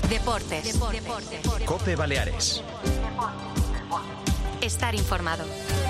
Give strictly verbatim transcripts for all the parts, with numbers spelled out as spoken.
Deportes. Deportes. Deportes. COPE Baleares. Estar informado.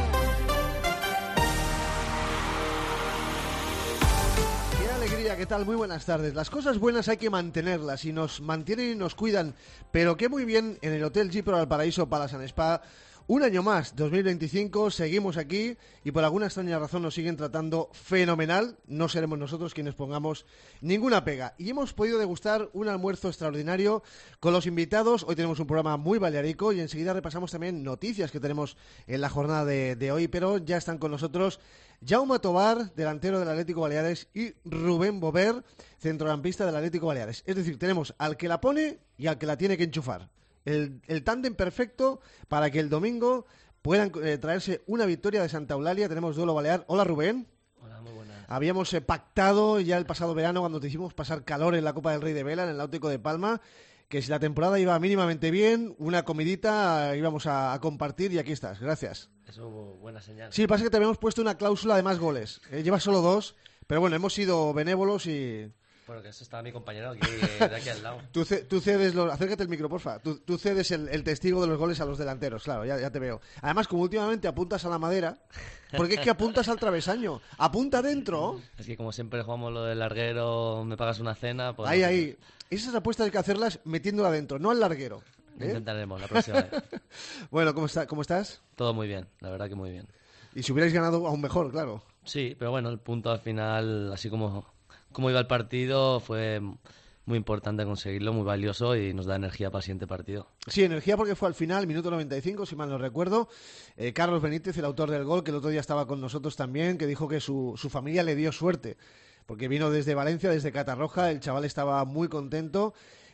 Qué alegría, ¿qué tal? Muy buenas tardes. Las cosas buenas hay que mantenerlas y nos mantienen y nos cuidan, pero que muy bien en el Hotel Gipro Valparaíso Palace and Spa. Un año más, dos mil veinticinco, seguimos aquí y por alguna extraña razón nos siguen tratando fenomenal. No seremos nosotros quienes pongamos ninguna pega. Y hemos podido degustar un almuerzo extraordinario con los invitados. Hoy tenemos un programa muy balearico y enseguida repasamos también noticias que tenemos en la jornada de, de hoy. Pero ya están con nosotros Jaume Tobar, delantero del Atlético Baleares, y Rubén Bover, centrocampista del Atlético Baleares. Es decir, tenemos al que la pone y al que la tiene que enchufar. El, el tándem perfecto para que el domingo puedan eh, traerse una victoria de Santa Eulalia. Tenemos duelo balear. Hola, Rubén. Hola, muy buenas. Habíamos eh, pactado ya el pasado verano cuando te hicimos pasar calor en la Copa del Rey de Vela, en el Náutico de Palma, que si la temporada iba mínimamente bien, una comidita eh, íbamos a, a compartir y aquí estás. Gracias. Eso hubo buena señal. Sí, pasa que te habíamos puesto una cláusula de más goles. Eh, llevas solo dos, pero bueno, hemos sido benévolos y... Bueno, que eso estaba mi compañero aquí, de aquí al lado. Tú, ce- tú cedes los... Acércate el micro, porfa. Tú, tú cedes el, el testigo de los goles a los delanteros, claro, ya, ya te veo. Además, como últimamente apuntas a la madera, porque es que apuntas al travesaño. Apunta adentro. Es que como siempre jugamos lo del larguero, me pagas una cena, pues... Ahí, ahí. Esas apuestas hay que hacerlas metiéndola adentro, no al larguero. ¿eh? Intentaremos la próxima vez. Bueno, ¿cómo, está, ¿cómo estás? Todo muy bien, la verdad que muy bien. Y si hubierais ganado, aún mejor, claro. Sí, pero bueno, el punto al final, así como, como iba el partido, fue muy importante conseguirlo, muy valioso y nos da energía para el siguiente partido. Sí, energía porque fue al final, minuto noventa y cinco, si mal no recuerdo. Eh, Carlos Benítez, el autor del gol, que el otro día estaba con nosotros también, que dijo que su, su familia le dio suerte, porque vino desde Valencia, desde Catarroja, el chaval estaba muy contento.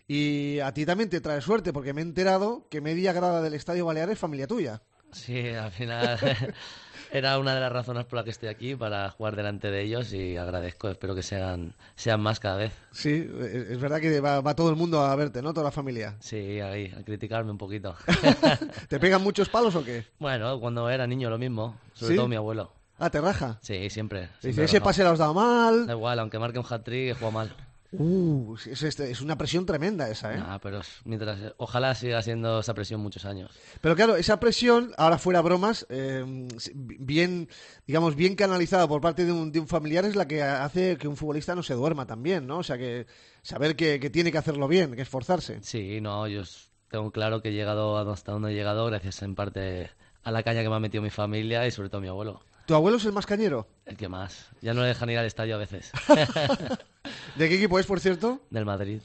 Y a ti también te trae suerte, porque me he enterado que media grada del Estadio Baleares es familia tuya. Sí, al final era una de las razones por las que estoy aquí, para jugar delante de ellos y agradezco, espero que sean, sean más cada vez. Sí, es verdad que va, va todo el mundo a verte, ¿no? Toda la familia. Sí, ahí, a criticarme un poquito. ¿Te pegan muchos palos o qué? Bueno, cuando era niño lo mismo, sobre ¿Sí? todo mi abuelo. Ah, te raja. Sí, siempre. Dice, siempre ese rajado. pase lo has dado mal. Da igual, aunque marque un hat-trick, he jugado mal. Uh, es, es, es una presión tremenda esa, ¿eh? Nah, pero es- mientras, ojalá siga siendo esa presión muchos años. Pero claro, esa presión, ahora fuera bromas, eh, bien, digamos, bien canalizada por parte de un, de un familiar es la que hace que un futbolista no se duerma también, ¿no? O sea, que saber que, que tiene que hacerlo bien, que esforzarse. Sí, no, yo s- tengo claro que he llegado hasta donde he llegado gracias en parte a la caña que me ha metido mi familia y sobre todo mi abuelo. ¿Tu abuelo es el más cañero? El que más. Ya no le dejan ir al estadio a veces. ¿De qué equipo es, por cierto? Del Madrid.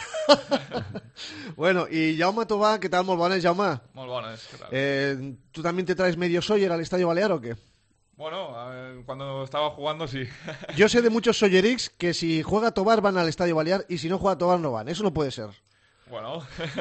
Bueno, y Jaume Tobá, ¿qué tal? Molt bones, Jaume. Molt bones, ¿qué tal? Eh, ¿Tú también te traes medio Sawyer al Estadio Balear o qué? Bueno, a ver, cuando estaba jugando sí. Yo sé de muchos Sawyerix que si juega Tobar van al Estadio Balear y si no juega Tobar no van. Eso no puede ser. Bueno,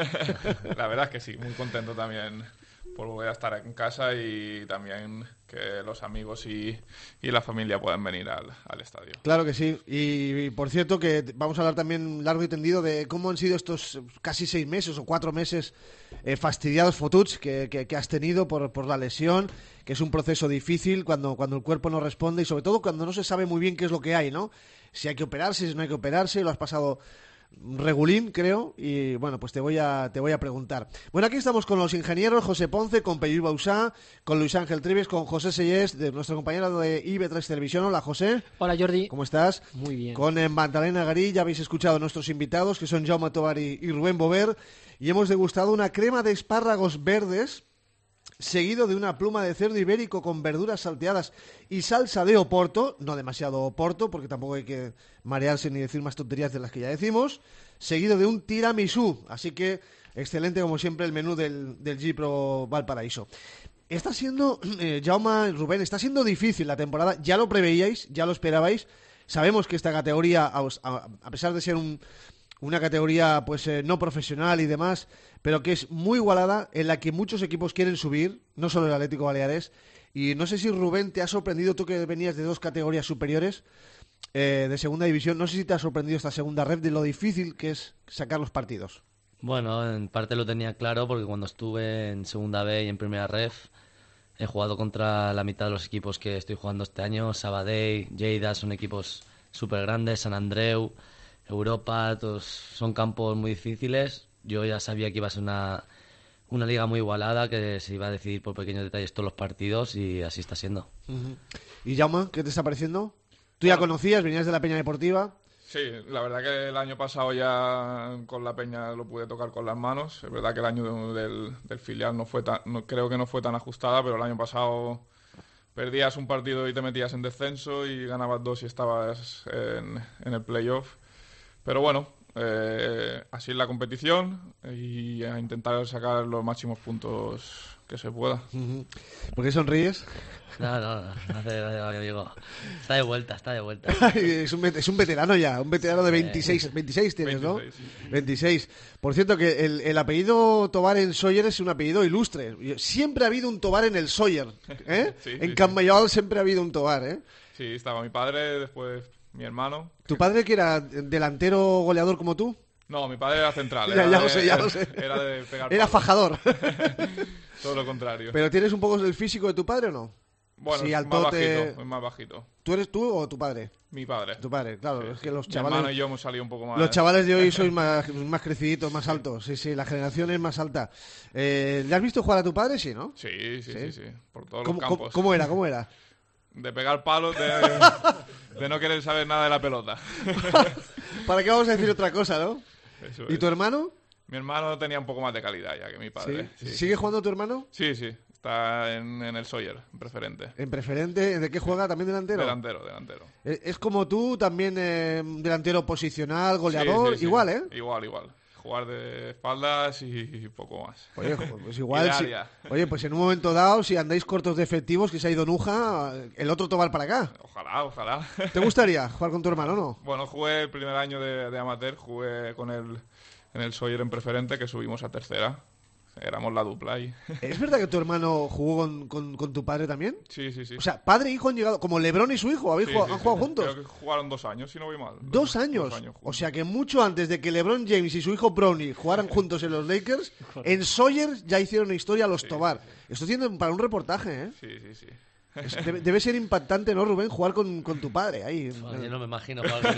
la verdad es que sí, muy contento también por volver a estar en casa y también que los amigos y, y la familia puedan venir al, al estadio. Claro que sí. Y, y, por cierto que vamos a hablar también largo y tendido de cómo han sido estos casi seis meses o cuatro meses eh, fastidiados fotuts que, que, que has tenido por, por la lesión, que es un proceso difícil cuando, cuando el cuerpo no responde y sobre todo cuando no se sabe muy bien qué es lo que hay, ¿no? Si hay que operarse, si no hay que operarse, lo has pasado regulín, creo, y bueno, pues te voy a te voy a preguntar. Bueno, aquí estamos con los ingenieros, José Ponce, con Peyú Bausá, con Luis Ángel Trives, con José Sellés, de nuestro compañero de I B tres Televisión. Hola, José. Hola, Jordi. ¿Cómo estás? Muy bien. Con eh, Magdalena Garí, ya habéis escuchado a nuestros invitados, que son Jaume Tobar y, y Rubén Bover, y hemos degustado una crema de espárragos verdes, seguido de una pluma de cerdo ibérico con verduras salteadas y salsa de Oporto, no demasiado Oporto, porque tampoco hay que marearse ni decir más tonterías de las que ya decimos, seguido de un tiramisú. Así que excelente, como siempre, el menú del, del Gipro Valparaíso. Está siendo, eh, Jaume, Rubén, está siendo difícil la temporada, ya lo preveíais, ya lo esperabais. Sabemos que esta categoría, a, a, a pesar de ser un, una categoría pues eh, no profesional y demás, pero que es muy igualada, en la que muchos equipos quieren subir, no solo el Atlético Baleares. Y no sé si, Rubén, te ha sorprendido, tú que venías de dos categorías superiores, eh, de segunda división, no sé si te ha sorprendido esta segunda ref de lo difícil que es sacar los partidos. Bueno, en parte lo tenía claro porque cuando estuve en segunda B y en primera ref he jugado contra la mitad de los equipos que estoy jugando este año. Sabadell, Lleida, son equipos súper grandes, San Andreu, Europa, todos son campos muy difíciles. yo ya sabía que iba a ser una, una liga muy igualada, que se iba a decidir por pequeños detalles todos los partidos y así está siendo. Uh-huh. ¿Y Jaume, qué te está pareciendo? ¿Tú ya Bueno, conocías, venías de la Peña Deportiva? Sí, la verdad que el año pasado ya con la Peña lo pude tocar con las manos. Es verdad que el año del, del filial no fue tan, no, creo que no fue tan ajustada, pero el año pasado perdías un partido y te metías en descenso y ganabas dos y estabas en, en el playoff. Pero bueno, eh, así es la competición y a intentar sacar los máximos puntos que se pueda. Uh-huh. ¿Por qué sonríes? No, no, no, no hace gracia, mi amigo. Está de vuelta, está de vuelta. es, un, es un veterano ya, un veterano de veintiséis, veintiséis tienes, ¿no? veintiséis, sí. veintiséis. Por cierto, que el, el apellido Tobar en Sóller es un apellido ilustre. Siempre ha habido un Tobar en el Sóller, ¿eh? Sí, en sí, Can sí. Mayol siempre ha habido un Tobar, ¿eh? Sí, estaba mi padre, después mi hermano. ¿Tu padre que era delantero goleador como tú? No, mi padre era central. Ya, Era ya de, lo sé, ya lo sé. Era de pegar Era palos. fajador. Todo lo contrario. ¿Pero tienes un poco el físico de tu padre o no? Bueno, sí, es al más tote- bajito, es más bajito. ¿Tú eres tú o tu padre? Mi padre. Tu padre, claro. Sí, es sí. que los Mi hermano y chavales... yo hemos salido un poco más... Los chavales de hoy sois más, más creciditos, más altos. Sí, sí, la generación es más alta. Eh, ¿Le has visto jugar a tu padre? Sí, ¿no? Sí, sí, ¿Sí? sí, sí. Por todos ¿Cómo, los cómo- campos. cómo era? ¿Cómo era? De pegar palos, de, de no querer saber nada de la pelota. ¿Para qué vamos a decir otra cosa, no? Eso ¿Y es. tu hermano? Mi hermano tenía un poco más de calidad ya que mi padre. ¿Sí? Sí, ¿Sigue jugando tu hermano? sí, sí. Está en, en el Sawyer, en preferente. En preferente, ¿de qué juega? ¿También delantero? Delantero, delantero. Eh, Es como tú, también eh, delantero posicional, goleador, Sí, sí, sí. igual, ¿eh? Igual, igual. Jugar de espaldas y poco más. Oye, pues igual, Y de si- área. oye, pues en un momento dado, si andáis cortos de efectivos, que se ha ido Nuja, el otro Tobar para acá. Ojalá, ojalá. ¿Te gustaría jugar con tu hermano o no? Bueno, jugué el primer año de, de amateur, jugué con él en el Sawyer en preferente, que subimos a tercera. Éramos la dupla ahí. ¿Es verdad que tu hermano jugó con, con- con tu padre también? Sí, sí, sí. O sea, padre e hijo han llegado, como Lebron y su hijo, ¿habéis Sí, jugado- sí, han sí. jugado juntos? Creo que jugaron dos años, si no voy mal. Dos años. Dos años O juntos. sea que mucho antes de que LeBron James y su hijo Bronny jugaran juntos en los Lakers, en Sawyer ya hicieron historia los Tobar. Esto tiene para un reportaje, ¿eh? Sí, sí, sí. Es- debe, debe ser impactante, ¿no, Rubén? Jugar con, con tu padre ahí. Bueno, yo no me imagino jugar con mi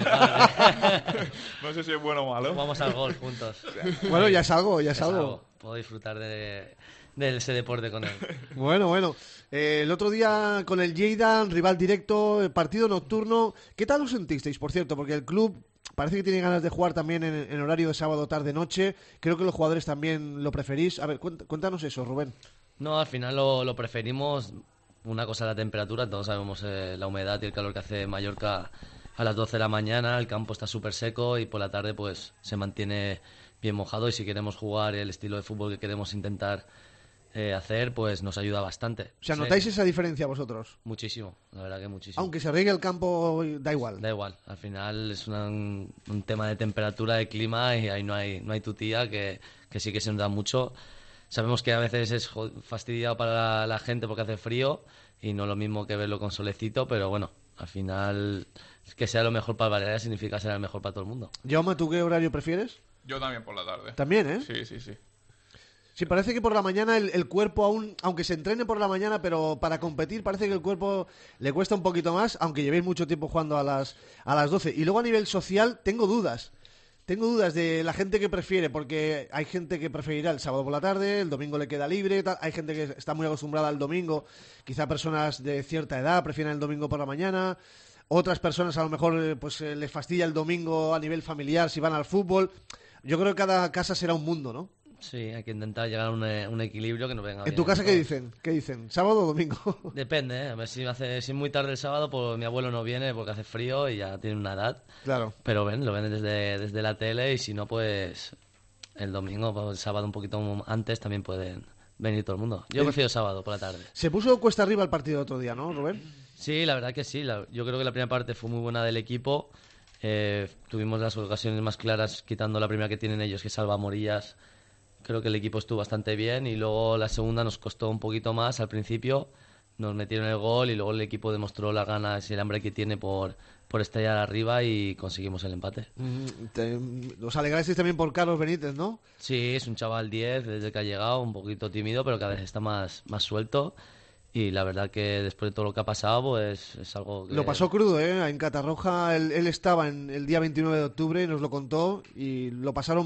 padre. No sé si es bueno o malo. Jugamos al golf juntos. Bueno, ya es algo, ya es Es algo. algo. Puedo disfrutar de, de ese deporte con él. Bueno, bueno. Eh, el otro día con el Lleida, rival directo, el partido nocturno. ¿Qué tal lo sentisteis, por cierto? Porque el club parece que tiene ganas de jugar también en, en horario de sábado, tarde, noche. Creo que los jugadores también lo preferís. A ver, cuént- cuéntanos eso, Rubén. No, al final lo, lo preferimos. Una cosa es la temperatura, todos sabemos eh, la humedad y el calor que hace en Mallorca a las doce de la mañana, el campo está súper seco y por la tarde pues se mantiene bien mojado y si queremos jugar el estilo de fútbol que queremos intentar eh, hacer, pues nos ayuda bastante. O sea, Sí, ¿notáis esa diferencia vosotros? Muchísimo, la verdad que muchísimo. Aunque se riegue el campo, da igual. Da igual, al final es una- un, un tema de temperatura, de clima y ahí no hay, no hay tutía, que, que sí que se nos da mucho. Sabemos que a veces es jo- fastidiado para la, la gente porque hace frío y no lo mismo que verlo con solecito, pero bueno, al final que sea lo mejor para Baleares significa ser el mejor para todo el mundo. Jaume, ¿tú qué horario prefieres? Yo también por la tarde. También, ¿eh? Sí, sí, sí. Sí, parece que por la mañana el, el cuerpo aún, aunque se entrene por la mañana, pero para competir parece que el cuerpo le cuesta un poquito más, aunque llevéis mucho tiempo jugando a las, a las doce. Y luego a nivel social tengo dudas. Tengo dudas de la gente que prefiere, porque hay gente que preferirá el sábado por la tarde, el domingo le queda libre, tal. Hay gente que está muy acostumbrada al domingo, quizá personas de cierta edad prefieren el domingo por la mañana, otras personas a lo mejor eh, pues eh, les fastidia el domingo a nivel familiar si van al fútbol. Yo creo que cada casa será un mundo, ¿no? Sí, hay que intentar llegar a un, eh, un equilibrio que nos venga ¿En bien tu a casa qué todos. dicen? ¿Qué dicen? ¿Sábado o domingo? Depende, ¿eh? A ver si, hace, si es muy tarde el sábado, pues mi abuelo no viene porque hace frío y ya tiene una edad. Claro. Pero ven, lo ven desde, desde la tele y si no, pues el domingo, pues, el sábado un poquito antes también pueden venir todo el mundo. Yo El- prefiero sábado por la tarde. Se puso cuesta arriba el partido el otro día, ¿no, Rubén? Sí, la verdad que sí. La- yo creo que la primera parte fue muy buena del equipo. Eh, tuvimos las ocasiones más claras quitando la primera que tienen ellos, que salva Morillas. Creo que el equipo estuvo bastante bien y luego la segunda nos costó un poquito más al principio. Nos metieron el gol y luego el equipo demostró las ganas y el hambre que tiene por, por estallar arriba y conseguimos el empate. Mm, te- os alegrasteis también por Carlos Benítez, ¿no? Sí, es un chaval diez desde que ha llegado, un poquito tímido, pero cada vez está más, más suelto. Y la verdad que después de todo lo que ha pasado, pues es algo que... Lo pasó crudo, ¿eh? En Catarroja él, él estaba en el día veintinueve de octubre y nos lo contó y lo pasaron mal.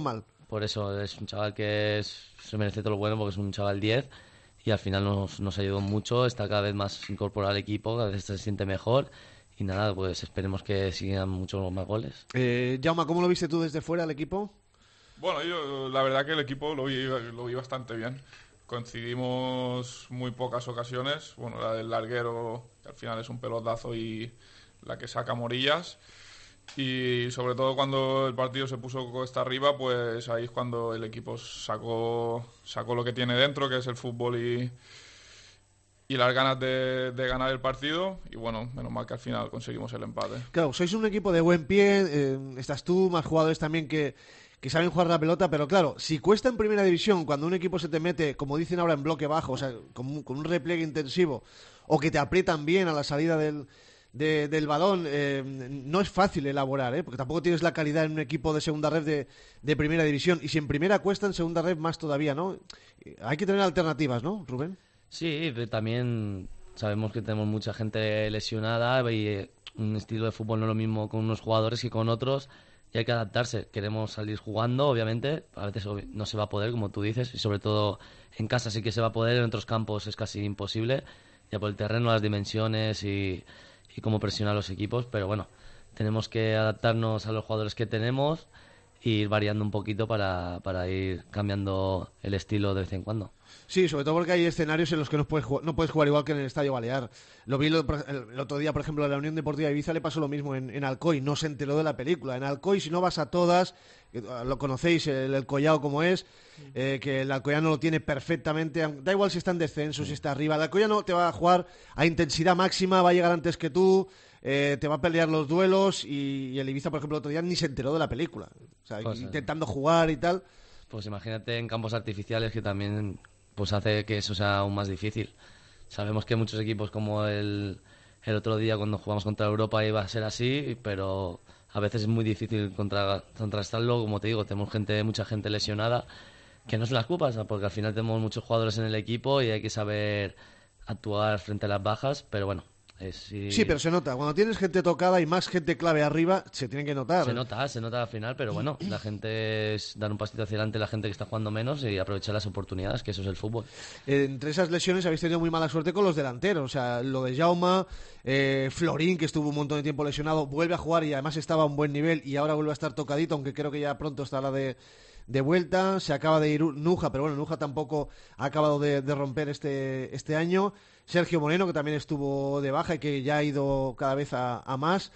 por eso es un chaval que es, se merece todo lo bueno porque es un chaval diez y al final nos, nos ayudó mucho, está cada vez más incorporado al equipo, cada vez se siente mejor y nada, pues esperemos que sigan muchos más goles. Eh, Jaume, ¿cómo lo viste tú desde fuera al equipo? Bueno, yo la verdad que el equipo lo vi, lo vi bastante bien. Coincidimos muy pocas ocasiones. Bueno, la del larguero, que al final es un pelotazo, y la que saca Morillas. Y sobre todo cuando el partido se puso cuesta arriba, pues ahí es cuando el equipo sacó, sacó lo que tiene dentro, que es el fútbol y, y las ganas de, de ganar el partido. Y bueno, menos mal que al final conseguimos el empate. Claro, sois un equipo de buen pie, eh, estás tú, más jugadores también que... que saben jugar la pelota, pero claro, si cuesta en primera división cuando un equipo se te mete, como dicen ahora, en bloque bajo, o sea, con un, con un repliegue intensivo, o que te aprietan bien a la salida del, de, del balón, eh, no es fácil elaborar, ¿eh? Porque tampoco tienes la calidad en un equipo de segunda red de, de primera división, y si en primera cuesta, en segunda red más todavía, ¿no? Hay que tener alternativas, ¿no, Rubén? Sí, también sabemos que tenemos mucha gente lesionada y un estilo de fútbol no es lo mismo con unos jugadores que con otros. Y hay que adaptarse. Queremos salir jugando, obviamente. A veces no se va a poder, como tú dices. Y sobre todo en casa sí que se va a poder. En otros campos es casi imposible. Ya por el terreno, las dimensiones y, y cómo presionar a los equipos. Pero bueno, tenemos que adaptarnos a los jugadores que tenemos e ir variando un poquito para, para ir cambiando el estilo de vez en cuando. Sí, sobre todo porque hay escenarios en los que no puedes jugar, no puedes jugar igual que en el Estadio Balear. Lo vi el, el otro día, por ejemplo, a la Unión Deportiva de Ibiza le pasó lo mismo en, en Alcoy, no se enteró de la película. En Alcoy, si no vas a todas, lo conocéis, el, el Collao como es, eh, que el Alcoyano lo tiene perfectamente, da igual si está en descenso, si está arriba, el Alcoyano te va a jugar a intensidad máxima, va a llegar antes que tú, eh, te va a pelear los duelos, y, y el Ibiza, por ejemplo, el otro día ni se enteró de la película, o sea, pues, intentando jugar y tal. Pues imagínate en campos artificiales, que también pues hace que eso sea aún más difícil. Sabemos que muchos equipos, como el, el otro día cuando jugamos contra Europa, iba a ser así, pero a veces es muy difícil contra, contrastarlo. Como te digo, tenemos gente, mucha gente lesionada, que no se las culpas, porque al final tenemos muchos jugadores en el equipo y hay que saber actuar frente a las bajas, pero bueno. Es, sí... sí, pero se nota. Cuando tienes gente tocada y más gente clave arriba, se tiene que notar. Se nota, se nota al final, pero bueno, la gente es dar un pasito hacia adelante, la gente que está jugando menos, y aprovechar las oportunidades, que eso es el fútbol. Eh, entre esas lesiones habéis tenido muy mala suerte con los delanteros. O sea, lo de Jaume, eh, Florín, que estuvo un montón de tiempo lesionado, vuelve a jugar y además estaba a un buen nivel y ahora vuelve a estar tocadito, aunque creo que ya pronto estará de... de vuelta. Se acaba de ir Nuja, pero bueno, Nuja tampoco ha acabado de, de romper este, este año. Sergio Moreno, que también estuvo de baja y que ya ha ido cada vez a, a más.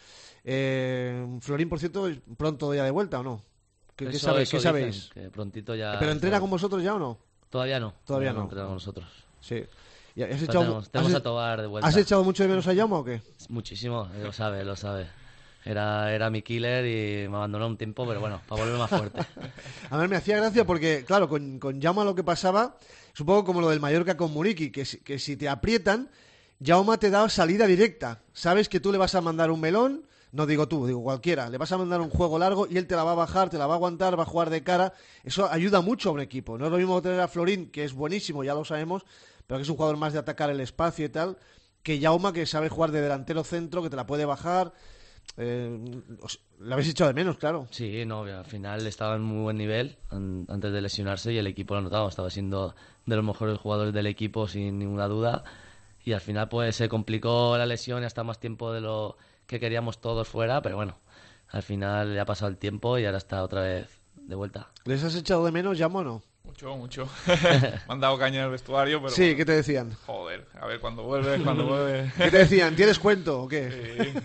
Eh, Florín, por cierto, ¿pronto ya de vuelta o no? ¿Qué, ¿qué sabéis? ¿Qué sabéis? Que prontito ya... ¿Pero entrena con vosotros ya o no? Todavía no. Todavía no. no entrena con nosotros. Sí. ¿Y has echado, tenemos, tenemos has, a Tobar de vuelta. ¿Has echado mucho de menos a Jaume o qué? Muchísimo, lo sabe, lo sabe. Era, era mi killer y me abandonó un tiempo, pero bueno, para volver más fuerte. A ver, me hacía gracia porque, claro, con, con Jaume lo que pasaba es un poco como lo del Mallorca con Muriqui, que, que si te aprietan, Jaume te da salida directa. Sabes que tú le vas a mandar un melón, no digo tú, digo cualquiera, le vas a mandar un juego largo y él te la va a bajar, te la va a aguantar, va a jugar de cara. Eso ayuda mucho a un equipo. No es lo mismo tener a Florín, que es buenísimo, ya lo sabemos, pero que es un jugador más de atacar el espacio y tal, que Jaume, que sabe jugar de delantero centro, que te la puede bajar. Eh, ¿Lo habéis echado de menos, claro? Sí, no, al final estaba en muy buen nivel an- antes de lesionarse y el equipo lo ha notado, estaba siendo de los mejores jugadores del equipo sin ninguna duda, y al final pues se complicó la lesión y hasta más tiempo de lo que queríamos todos fuera, pero bueno, al final ya ha pasado el tiempo y ahora está otra vez de vuelta. ¿Les has echado de menos, Jaume, o no? Mucho, mucho. Me han dado caña en el vestuario, pero... Sí, bueno. ¿qué te decían? Joder, a ver, cuando vuelves, cuando vuelves... ¿Qué te decían? ¿Tienes cuento o qué? Sí.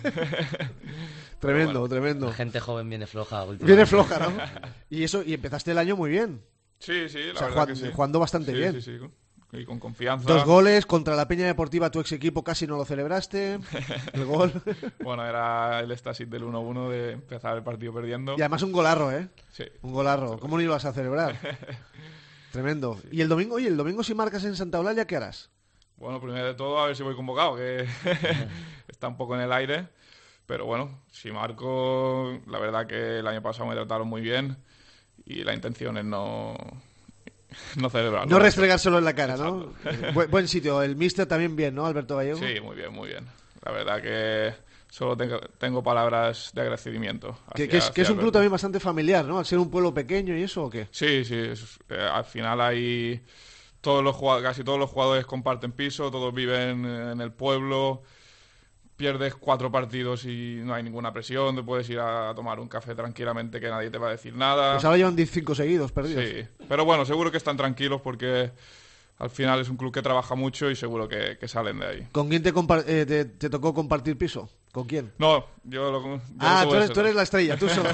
Tremendo, bueno, tremendo. La gente joven viene floja. Viene floja, ¿no? Y eso, y empezaste el año muy bien. Sí, sí, la o sea, verdad jugando, que sí. jugando bastante sí, bien. Sí, sí, y con confianza. Dos goles contra la Peña Deportiva, tu ex equipo, casi no lo celebraste. El gol. Bueno, era el éxtasis del uno uno de empezar el partido perdiendo. Y además un golarro, ¿eh? Sí. Un golarro. ¿Cómo no ibas a celebrar? Tremendo. Sí. Y el domingo, oye, el domingo si marcas en Santa Eulalia, ¿qué harás? Bueno, primero de todo, a ver si voy convocado, que está un poco en el aire. Pero bueno, si marco, la verdad que el año pasado me trataron muy bien y la intención es no, no celebrarlo. No restregárselo en la cara, ¿no? Bu- buen sitio. El míster también bien, ¿no, Alberto Gallego? Sí, muy bien, muy bien. La verdad que solo tengo, tengo palabras de agradecimiento. Que, hacia- que es, que hacia es un el club Betis. también bastante familiar, ¿no? Al ser un pueblo pequeño y eso, ¿o qué? Sí, sí, es- eh, al final hay todos los jugad- casi todos los jugadores comparten piso, todos viven eh, en el pueblo. Pierdes cuatro partidos y no hay ninguna presión, te puedes ir a tomar un café tranquilamente que nadie te va a decir nada. Pues ahora llevan diez seguidos perdidos. Sí, pero bueno, seguro que están tranquilos porque al final es un club que trabaja mucho y seguro que, que salen de ahí. ¿Con quién te, compar- eh, te, te tocó compartir piso? ¿Con quién? No, yo lo yo Ah, lo tú tuve eres, ese, tú ¿no? eres la estrella, tú solo.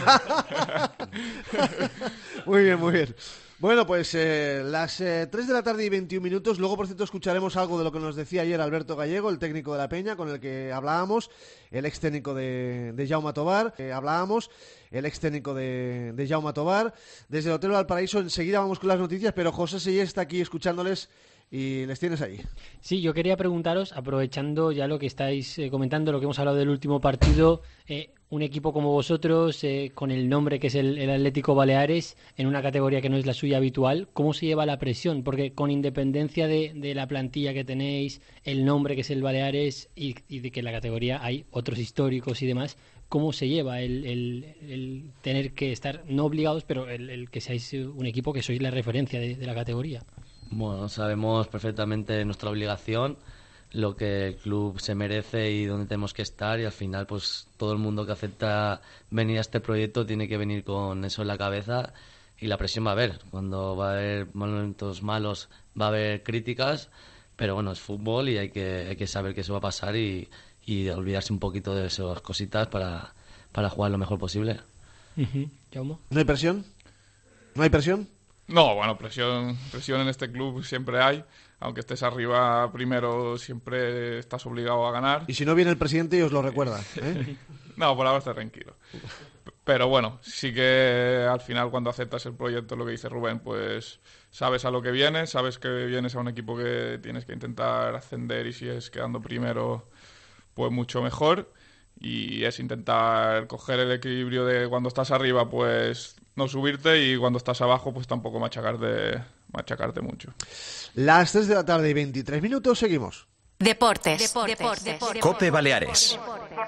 Muy bien, muy bien. Bueno, pues eh, las eh, tres de la tarde y veintiún minutos. Luego, por cierto, escucharemos algo de lo que nos decía ayer Alberto Gallego, el técnico de la Peña, con el que hablábamos, el ex técnico de, de Jaume Tobar. Eh, hablábamos, el ex técnico de, de Jaume Tobar. Desde el Hotel Valparaíso, enseguida vamos con las noticias, pero José Sillé está aquí escuchándoles y les tienes ahí. Sí, yo quería preguntaros, aprovechando ya lo que estáis eh, comentando, lo que hemos hablado del último partido, eh, un equipo como vosotros, eh, con el nombre que es el, el Atlético Baleares, en una categoría que no es la suya habitual, ¿cómo se lleva la presión? Porque con independencia de, de la plantilla que tenéis, el nombre que es el Baleares y, y de que en la categoría hay otros históricos y demás, ¿cómo se lleva el, el, el tener que estar, no obligados, pero el, el que seáis un equipo que sois la referencia de, de la categoría? Bueno, sabemos perfectamente nuestra obligación, lo que el club se merece y dónde tenemos que estar, y al final pues todo el mundo que acepta venir a este proyecto tiene que venir con eso en la cabeza, y la presión va a haber. Cuando va a haber momentos malos va a haber críticas, pero bueno, es fútbol y hay que, hay que saber que eso va a pasar y, y olvidarse un poquito de esas cositas para, para jugar lo mejor posible. Uh-huh. ¿Jaume? ¿No hay presión? ¿No hay presión? No, bueno, presión, presión en este club siempre hay. Aunque estés arriba primero, siempre estás obligado a ganar. Y si no viene el presidente y os lo recuerda, ¿eh? No, por ahora está tranquilo. Pero bueno, sí que al final cuando aceptas el proyecto, lo que dice Rubén, pues sabes a lo que vienes, sabes que vienes a un equipo que tienes que intentar ascender y si es quedando primero, pues mucho mejor. Y es intentar coger el equilibrio de cuando estás arriba, pues no subirte, y cuando estás abajo, pues tampoco machacarte, machacarte mucho. Las tres de la tarde y veintitrés minutos, seguimos. Deportes. Deportes. Deportes. Cope Baleares.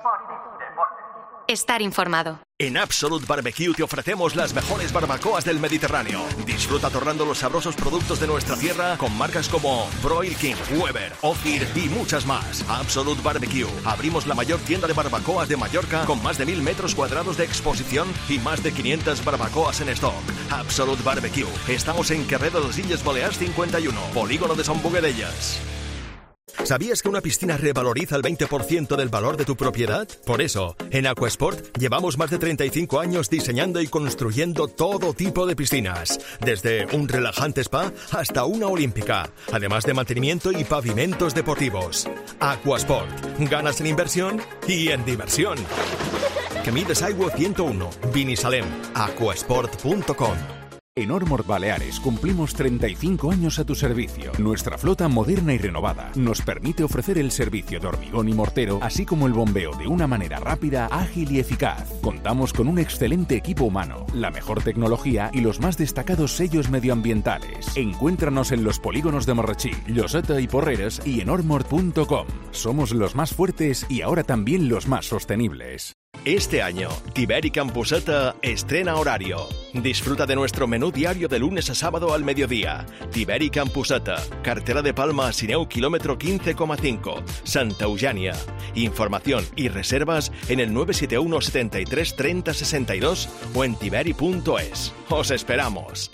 Estar informado. En Absolute Barbecue te ofrecemos las mejores barbacoas del Mediterráneo. Disfruta torrando los sabrosos productos de nuestra tierra con marcas como Broil King, Weber, Ophir y muchas más. Absolute Barbecue. Abrimos la mayor tienda de barbacoas de Mallorca con más de mil metros cuadrados de exposición y más de quinientas barbacoas en stock. Absolute Barbecue. Estamos en Carrer de las Illes Balears cincuenta y uno, Polígono de Son Boguedellas. ¿Sabías que una piscina revaloriza el veinte por ciento del valor de tu propiedad? Por eso, en Aquasport llevamos más de treinta y cinco años diseñando y construyendo todo tipo de piscinas, desde un relajante spa hasta una olímpica, además de mantenimiento y pavimentos deportivos. Aquasport, ganas en inversión y en diversión. Camides Aigua ciento uno, Binissalem, aquasport punto com. En Ormord Baleares cumplimos treinta y cinco años a tu servicio. Nuestra flota moderna y renovada nos permite ofrecer el servicio de hormigón y mortero, así como el bombeo de una manera rápida, ágil y eficaz. Contamos con un excelente equipo humano, la mejor tecnología y los más destacados sellos medioambientales. Encuéntranos en los polígonos de Morrachí, Lloseta y Porreres y en ormord punto com. Somos los más fuertes y ahora también los más sostenibles. Este año, Tiberi Campuseta estrena horario. Disfruta de nuestro menú diario de lunes a sábado al mediodía. Tiberi Campuseta, carretera de Palma a Sineu, kilómetro quince coma cinco, Santa Eugènia. Información y reservas en el nueve siete uno, setenta y tres, treinta, sesenta y dos o en tiberi punto es. ¡Os esperamos!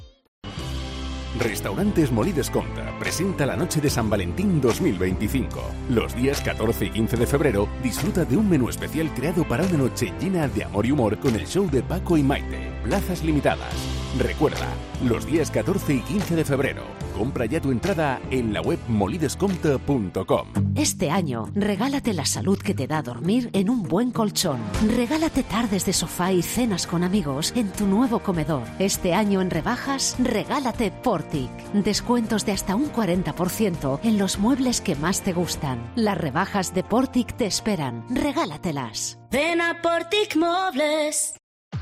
Restaurantes Molí Descompte presenta la Noche de San Valentín dos mil veinticinco. Los días catorce y quince de febrero disfruta de un menú especial creado para una noche llena de amor y humor con el show de Paco y Maite. Plazas limitadas. Recuerda, los días catorce y quince de febrero. Compra ya tu entrada en la web molí descompte punto com. Este año, regálate la salud que te da dormir en un buen colchón. Regálate tardes de sofá y cenas con amigos en tu nuevo comedor. Este año en rebajas, regálate Portic. Descuentos de hasta un cuarenta por ciento en los muebles que más te gustan. Las rebajas de Portic te esperan. Regálatelas. Ven a Portic Mobles.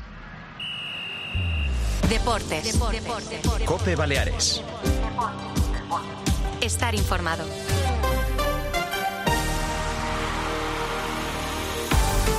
Deportes. Deportes. Cope Baleares. Estar informado.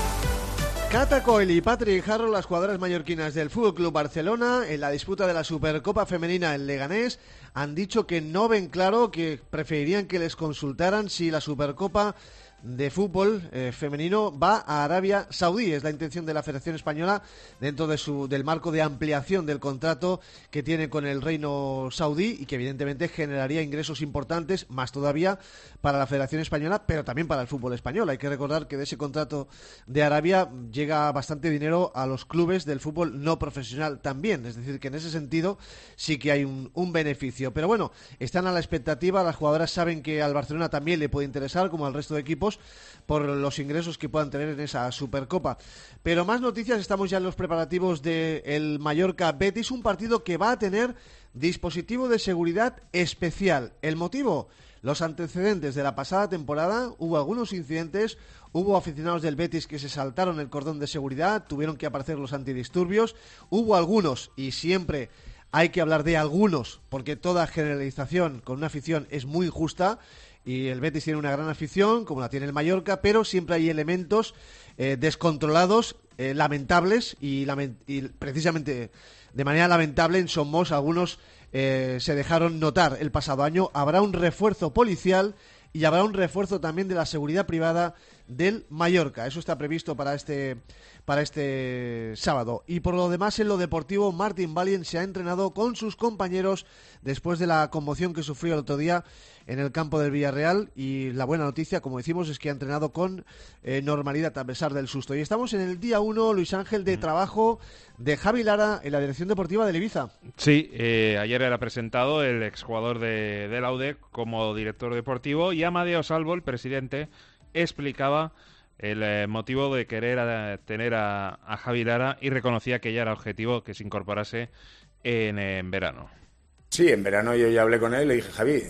Cata Coll y Patrick Harrow, las jugadoras mallorquinas del F C Barcelona, en la disputa de la Supercopa Femenina en Leganés, han dicho que no ven claro, que preferirían que les consultaran si la Supercopa de fútbol eh, femenino va a Arabia Saudí. Es la intención de la Federación Española dentro de su del marco de ampliación del contrato que tiene con el Reino Saudí y que evidentemente generaría ingresos importantes, más todavía para la Federación Española, pero también para el fútbol español. Hay que recordar que de ese contrato de Arabia llega bastante dinero a los clubes del fútbol no profesional también, es decir, que en ese sentido sí que hay un, un beneficio. Pero bueno, están a la expectativa, las jugadoras saben que al Barcelona también le puede interesar, como al resto de equipos, por los ingresos que puedan tener en esa Supercopa. Pero más noticias, estamos ya en los preparativos del Mallorca Betis, un partido que va a tener dispositivo de seguridad especial. ¿El motivo? Los antecedentes de la pasada temporada. Hubo algunos incidentes, hubo aficionados del Betis que se saltaron el cordón de seguridad, tuvieron que aparecer los antidisturbios, hubo algunos, y siempre hay que hablar de algunos, porque toda generalización con una afición es muy injusta, y el Betis tiene una gran afición, como la tiene el Mallorca, pero siempre hay elementos eh, descontrolados, eh, lamentables, y, lament- y precisamente de manera lamentable en Somos algunos eh, se dejaron notar el pasado año. Habrá un refuerzo policial y habrá un refuerzo también de la seguridad privada del Mallorca. Eso está previsto para este para este sábado. Y por lo demás, en lo deportivo, Martin Valiant se ha entrenado con sus compañeros después de la conmoción que sufrió el otro día en el campo del Villarreal, y la buena noticia, como decimos, es que ha entrenado con eh, normalidad a pesar del susto. Y estamos en el día uno, Luis Ángel, de trabajo de Javi Lara en la dirección deportiva del Ibiza. Sí, eh, ayer era presentado el exjugador de, de la U D E como director deportivo, y Amadeo Salvo, el presidente, explicaba el eh, motivo de querer a, tener a, a Javi Lara, y reconocía que ya era objetivo que se incorporase en, en verano. Sí, en verano yo ya hablé con él y le dije, Javi, eh,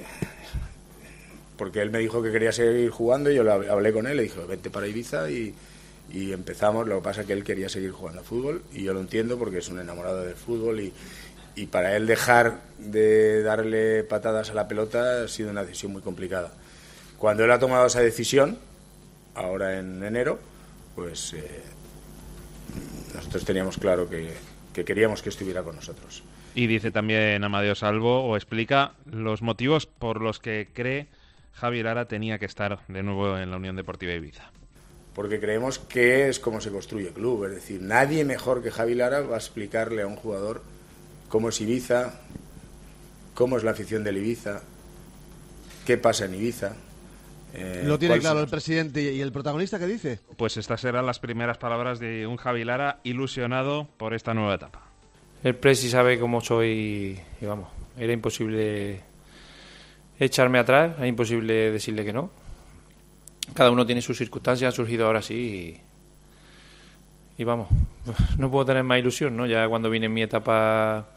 porque él me dijo que quería seguir jugando, y yo le hablé con él, le dije, vente para Ibiza, y, y empezamos. Lo que pasa es que él quería seguir jugando al fútbol, y yo lo entiendo porque es un enamorado del fútbol, y, y para él dejar de darle patadas a la pelota ha sido una decisión muy complicada. Cuando él ha tomado esa decisión, ahora en enero, pues eh, nosotros teníamos claro que, que queríamos que estuviera con nosotros. Y dice también Amadeo Salvo, o explica los motivos por los que cree Javi Lara tenía que estar de nuevo en la Unión Deportiva Ibiza. Porque creemos que es como se construye el club, es decir, nadie mejor que Javi Lara va a explicarle a un jugador cómo es Ibiza, cómo es la afición del Ibiza, qué pasa en Ibiza. Eh, Lo tiene claro el presidente. ¿Y el protagonista qué dice? Pues estas serán las primeras palabras de un Javi Lara ilusionado por esta nueva etapa. El presi sabe cómo soy y vamos, era imposible echarme atrás, era imposible decirle que no. Cada uno tiene sus circunstancias, ha surgido ahora sí y, y vamos, no puedo tener más ilusión, ¿no? Ya cuando vine en mi etapa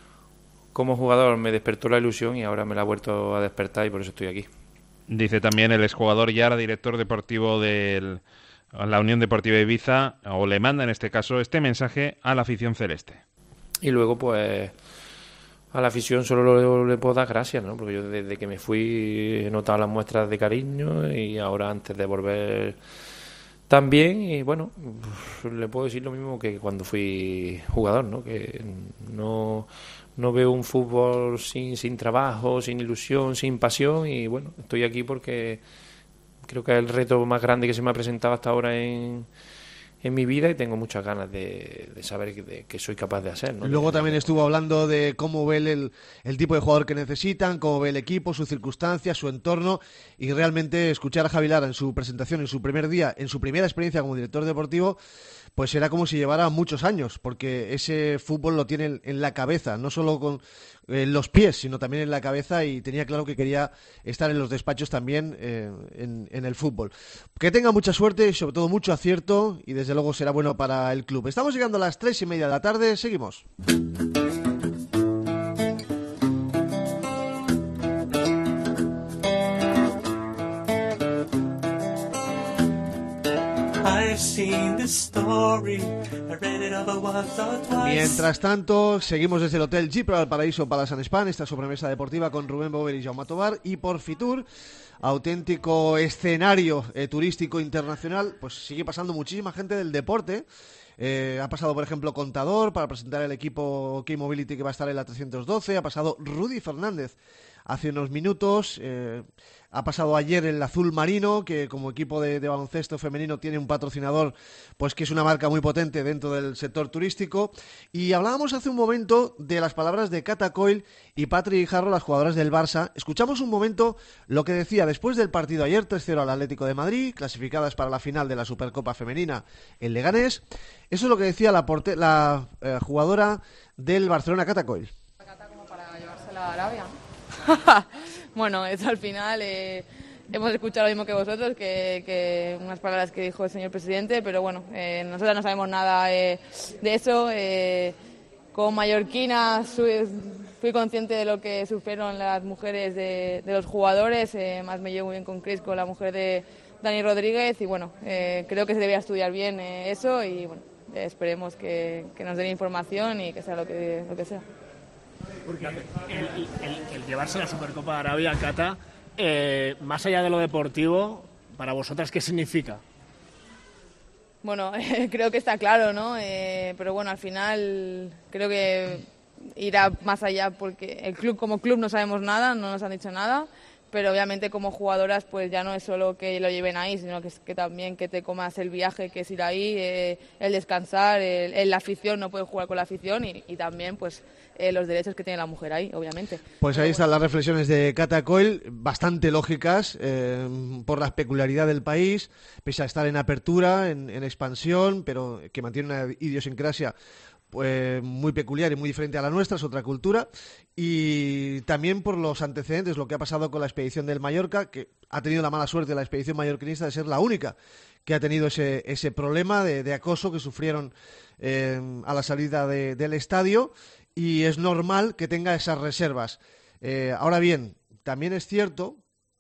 como jugador me despertó la ilusión y ahora me la ha vuelto a despertar, y por eso estoy aquí. Dice también el exjugador Yara, director deportivo de la Unión Deportiva Ibiza, o le manda en este caso este mensaje a la afición celeste. Y luego pues a la afición solo le, le puedo dar gracias, ¿no? Porque yo desde que me fui he notado las muestras de cariño, y ahora antes de volver también, y bueno, le puedo decir lo mismo que cuando fui jugador, ¿no? Que no, no veo un fútbol sin, sin trabajo, sin ilusión, sin pasión, y bueno, estoy aquí porque creo que es el reto más grande que se me ha presentado hasta ahora en en mi vida, y tengo muchas ganas de, de saber qué que soy capaz de hacer, ¿no? Luego también estuvo hablando de cómo ve el, el tipo de jugador que necesitan, cómo ve el equipo, sus circunstancias, su entorno, y realmente escuchar a Javi Lara en su presentación, en su primer día, en su primera experiencia como director deportivo, pues era como si llevara muchos años, porque ese fútbol lo tiene en la cabeza, no solo con eh, los pies, sino también en la cabeza, y tenía claro que quería estar en los despachos también eh, en, en el fútbol. Que tenga mucha suerte y sobre todo mucho acierto, y desde luego será bueno para el club. Estamos llegando a las tres y media de la tarde, seguimos. I've Mientras tanto, seguimos desde el Hotel Jeep al Paraíso Palace and Spa, esta sobremesa deportiva con Rubén Bover y Jaume Tobar, y por Fitur, auténtico escenario eh, turístico internacional, pues sigue pasando muchísima gente del deporte. Eh, ha pasado, por ejemplo, Contador para presentar el equipo K-Mobility que va a estar en la trescientos doce. Ha pasado Rudy Fernández hace unos minutos. Eh, ha pasado ayer el Azul Marino, que como equipo de, de baloncesto femenino tiene un patrocinador pues que es una marca muy potente dentro del sector turístico. Y hablábamos hace un momento de las palabras de Cata Coll y Patri Guijarro, las jugadoras del Barça. Escuchamos un momento lo que decía después del partido ayer, tres cero al Atlético de Madrid, clasificadas para la final de la Supercopa Femenina en Leganés. Eso es lo que decía la, porte- la eh, jugadora del Barcelona, Cata Coll. Como para llevársela a Arabia. Bueno, eso al final eh, hemos escuchado lo mismo que vosotros, que, que unas palabras que dijo el señor presidente, pero bueno, eh, nosotros no sabemos nada eh, de eso. Eh, como mallorquina fui, fui consciente de lo que sufrieron las mujeres de, de los jugadores, eh, más me llevo muy bien con Cris, con la mujer de Dani Rodríguez, y bueno, eh, creo que se debería estudiar bien eh, eso y bueno, eh, esperemos que, que nos den información y que sea lo que, lo que sea. Porque el, el, el llevarse la Supercopa de Arabia, Cata, eh, más allá de lo deportivo, para vosotras, ¿qué significa? Bueno, eh, creo que está claro, ¿no? Eh, pero bueno, al final creo que irá más allá porque el club como club no sabemos nada, no nos han dicho nada, pero obviamente como jugadoras pues ya no es solo que lo lleven ahí, sino que, que también que te comas el viaje, que es ir ahí, eh, el descansar, el, el, la afición, no puedes jugar con la afición y, y también pues eh, los derechos que tiene la mujer ahí, obviamente. Pues ahí están las reflexiones de Cata Coll, bastante lógicas eh, por la peculiaridad del país, pese a estar en apertura, en, en expansión, pero que mantiene una idiosincrasia pues muy peculiar y muy diferente a la nuestra, es otra cultura, y también por los antecedentes, lo que ha pasado con la expedición del Mallorca, que ha tenido la mala suerte la expedición mallorquinista de ser la única que ha tenido ese, ese problema de, de acoso que sufrieron eh, a la salida de, del estadio, y es normal que tenga esas reservas. Eh, ahora bien, también es cierto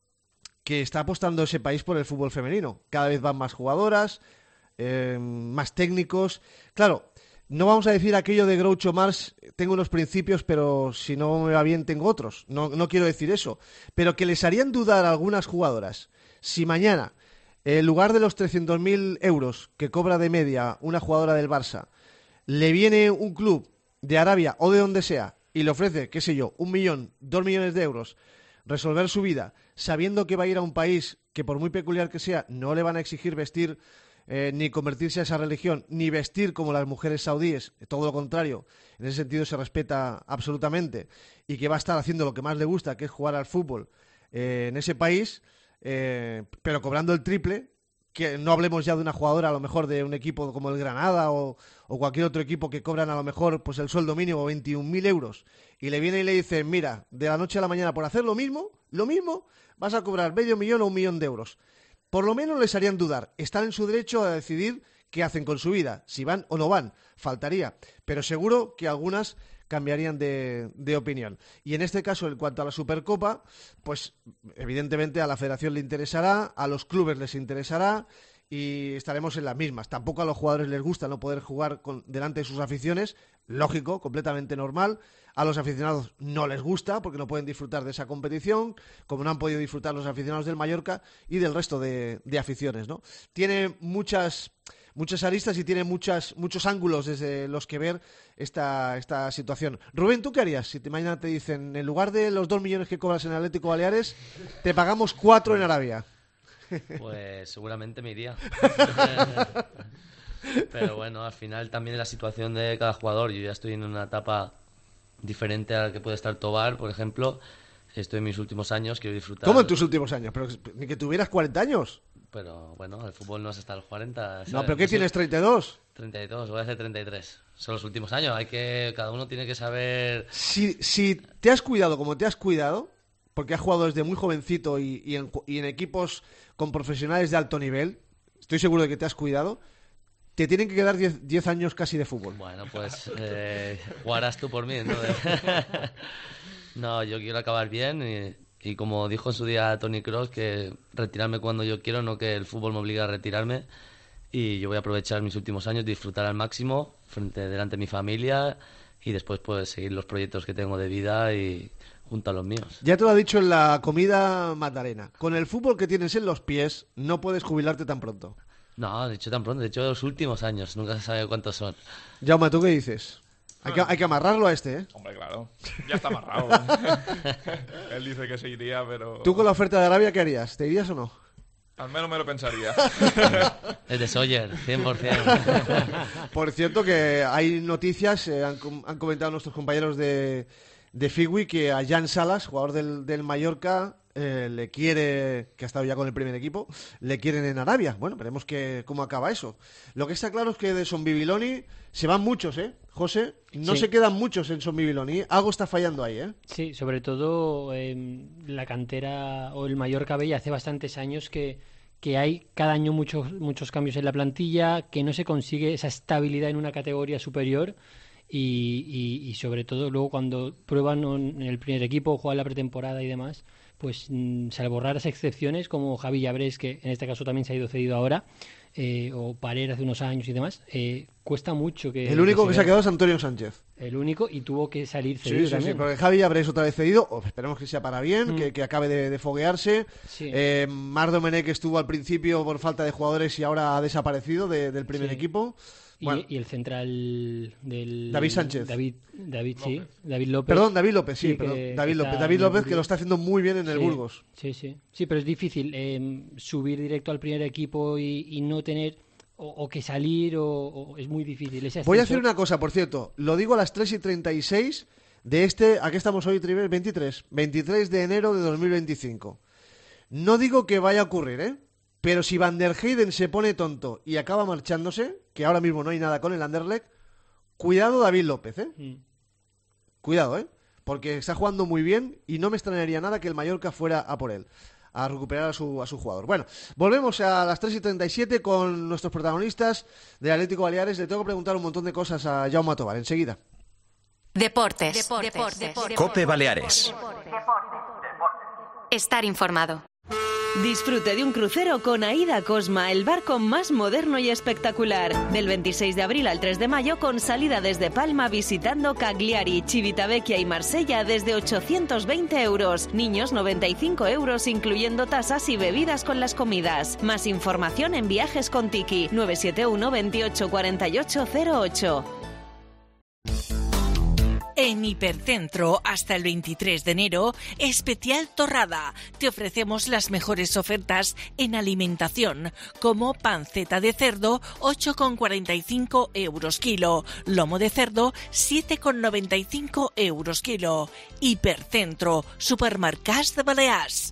que está apostando ese país por el fútbol femenino, cada vez van más jugadoras, eh, más técnicos, claro. No vamos a decir aquello de Groucho Marx, tengo unos principios, pero si no me va bien tengo otros. No, no quiero decir eso. Pero que les harían dudar a algunas jugadoras si mañana, en lugar de los trescientos mil euros que cobra de media una jugadora del Barça, le viene un club de Arabia o de donde sea y le ofrece, qué sé yo, un millón, dos millones de euros, resolver su vida, sabiendo que va a ir a un país que por muy peculiar que sea, no le van a exigir vestir Eh, ni convertirse a esa religión, ni vestir como las mujeres saudíes, todo lo contrario, en ese sentido se respeta absolutamente, y que va a estar haciendo lo que más le gusta, que es jugar al fútbol eh, en ese país, eh, pero cobrando el triple, que no hablemos ya de una jugadora a lo mejor de un equipo como el Granada o, o cualquier otro equipo que cobran a lo mejor pues el sueldo mínimo veintiún mil euros, y le viene y le dice, mira, de la noche a la mañana por hacer lo mismo, lo mismo, vas a cobrar medio millón o un millón de euros. Por lo menos les harían dudar. Están en su derecho a decidir qué hacen con su vida, si van o no van, faltaría. Pero seguro que algunas cambiarían de, de opinión. Y en este caso, en cuanto a la Supercopa, pues evidentemente a la Federación le interesará, a los clubes les interesará y estaremos en las mismas. Tampoco a los jugadores les gusta no poder jugar con, delante de sus aficiones, lógico, completamente normal. A los aficionados no les gusta porque no pueden disfrutar de esa competición, como no han podido disfrutar los aficionados del Mallorca y del resto de, de aficiones, ¿no? Tiene muchas, muchas aristas y tiene muchas, muchos ángulos desde los que ver esta, esta situación. Rubén, ¿tú qué harías si te, mañana te dicen, en lugar de los dos millones que cobras en Atlético Baleares, te pagamos cuatro en Arabia? Pues seguramente me iría. Pero bueno, al final también es la situación de cada jugador. Yo ya estoy en una etapa diferente a la que puede estar Tobar, por ejemplo. Estoy en mis últimos años, quiero disfrutar. ¿Cómo en tus últimos años? Pero ni que tuvieras cuarenta años. Pero bueno, el fútbol no es hasta los cuarenta. No, ¿pero qué tienes, treinta y dos? treinta y dos, voy a hacer treinta y tres. Son los últimos años, hay que, cada uno tiene que saber... Si, si te has cuidado como te has cuidado, porque has jugado desde muy jovencito y, y, en, y en equipos con profesionales de alto nivel, estoy seguro de que te has cuidado, te tienen que quedar diez años casi de fútbol. Bueno, pues eh, jugarás tú por mí, ¿no? No, yo quiero acabar bien y, y como dijo en su día Toni Kroos, que retirarme cuando yo quiero, no que el fútbol me obligue a retirarme. y yo voy a aprovechar mis últimos años, disfrutar al máximo frente delante de mi familia y después pues seguir los proyectos que tengo de vida y junto a los míos. Ya te lo ha dicho en la comida Magdalena. Con el fútbol que tienes en los pies, no puedes jubilarte tan pronto. No, de hecho tan pronto, de hecho los últimos años, nunca se sabe cuántos son. Jaume, ¿tú qué dices? Hay que, hay que amarrarlo a este, ¿eh? Hombre, claro. Ya está amarrado. Él dice que se iría, pero... ¿Tú con la oferta de Arabia qué harías? ¿Te irías o no? Al menos me lo pensaría. Es de Sawyer, cien por ciento. Por cierto que hay noticias, eh, han, han comentado nuestros compañeros de, de Figui que a Jan Salas, jugador del, del Mallorca, eh, le quiere, que ha estado ya con el primer equipo, le quieren en Arabia. Bueno, veremos que, cómo acaba eso. Lo que está claro es que de Son Bibiloni se van muchos, ¿eh? José, no Sí. se quedan muchos en Son Bibiloni. Algo está fallando ahí, ¿eh? Sí, sobre todo eh, la cantera o el Mallorca B hace bastantes años que, que hay cada año muchos, muchos cambios en la plantilla, que no se consigue esa estabilidad en una categoría superior y, y, y sobre todo luego cuando prueban en el primer equipo, juegan la pretemporada y demás, pues mm, salvo raras excepciones como Javi Llabrés, que en este caso también se ha ido cedido ahora, eh, o Parer hace unos años y demás, eh, cuesta mucho que... El único que que se ha quedado es Antonio Sánchez. El único, y tuvo que salir Sí, cedido sí, también. sí, porque Javi Llabrés otra vez cedido, o esperemos que sea para bien, Mm. que, que acabe de, de foguearse. Sí. Eh, Marc Domenech estuvo al principio por falta de jugadores y ahora ha desaparecido de- del primer Sí. equipo. Y, Bueno, y el central del... David Sánchez. David, David sí. David López. perdón, David López, sí, Sí, perdón, que- David que López, está David en el López que Burgos. lo está haciendo muy bien en el Sí, Burgos. Sí, sí. Sí, pero es difícil eh, subir directo al primer equipo y, y no tener... O, o que salir, o, o es muy difícil. Ese Voy a ascenso- hacer una cosa, por cierto, lo digo a las tres y treinta y seis de este, ¿a qué estamos hoy, Triver? veintitrés, veintitrés de enero de dos mil veinticinco. No digo que vaya a ocurrir, ¿eh? Pero si Van der Heyden se pone tonto y acaba marchándose, que ahora mismo no hay nada con el Anderlecht, cuidado David López, ¿eh? Mm. Cuidado, ¿eh? Porque está jugando muy bien y no me extrañaría nada que el Mallorca fuera a por él, a recuperar a su, a su jugador. Bueno, volvemos a las tres y treinta y siete con nuestros protagonistas del Atlético Baleares. Le tengo que preguntar un montón de cosas a Jaume Tobar, enseguida. Deportes. Deportes. Cope Baleares. Estar informado. Disfrute de un crucero con Aida Cosma, el barco más moderno y espectacular. Del veintiséis de abril al tres de mayo con salida desde Palma visitando Cagliari, Civitavecchia y Marsella desde ochocientos veinte euros. Niños noventa y cinco euros incluyendo tasas y bebidas con las comidas. Más información en Viajes con Tiki nueve siete uno veintiocho cuarenta y ocho cero ocho. En Hipercentro, hasta el veintitrés de enero, especial torrada. Te ofrecemos las mejores ofertas en alimentación, como panceta de cerdo, ocho con cuarenta y cinco euros kilo. Lomo de cerdo, siete con noventa y cinco euros kilo. Hipercentro, Supermercats de Balears.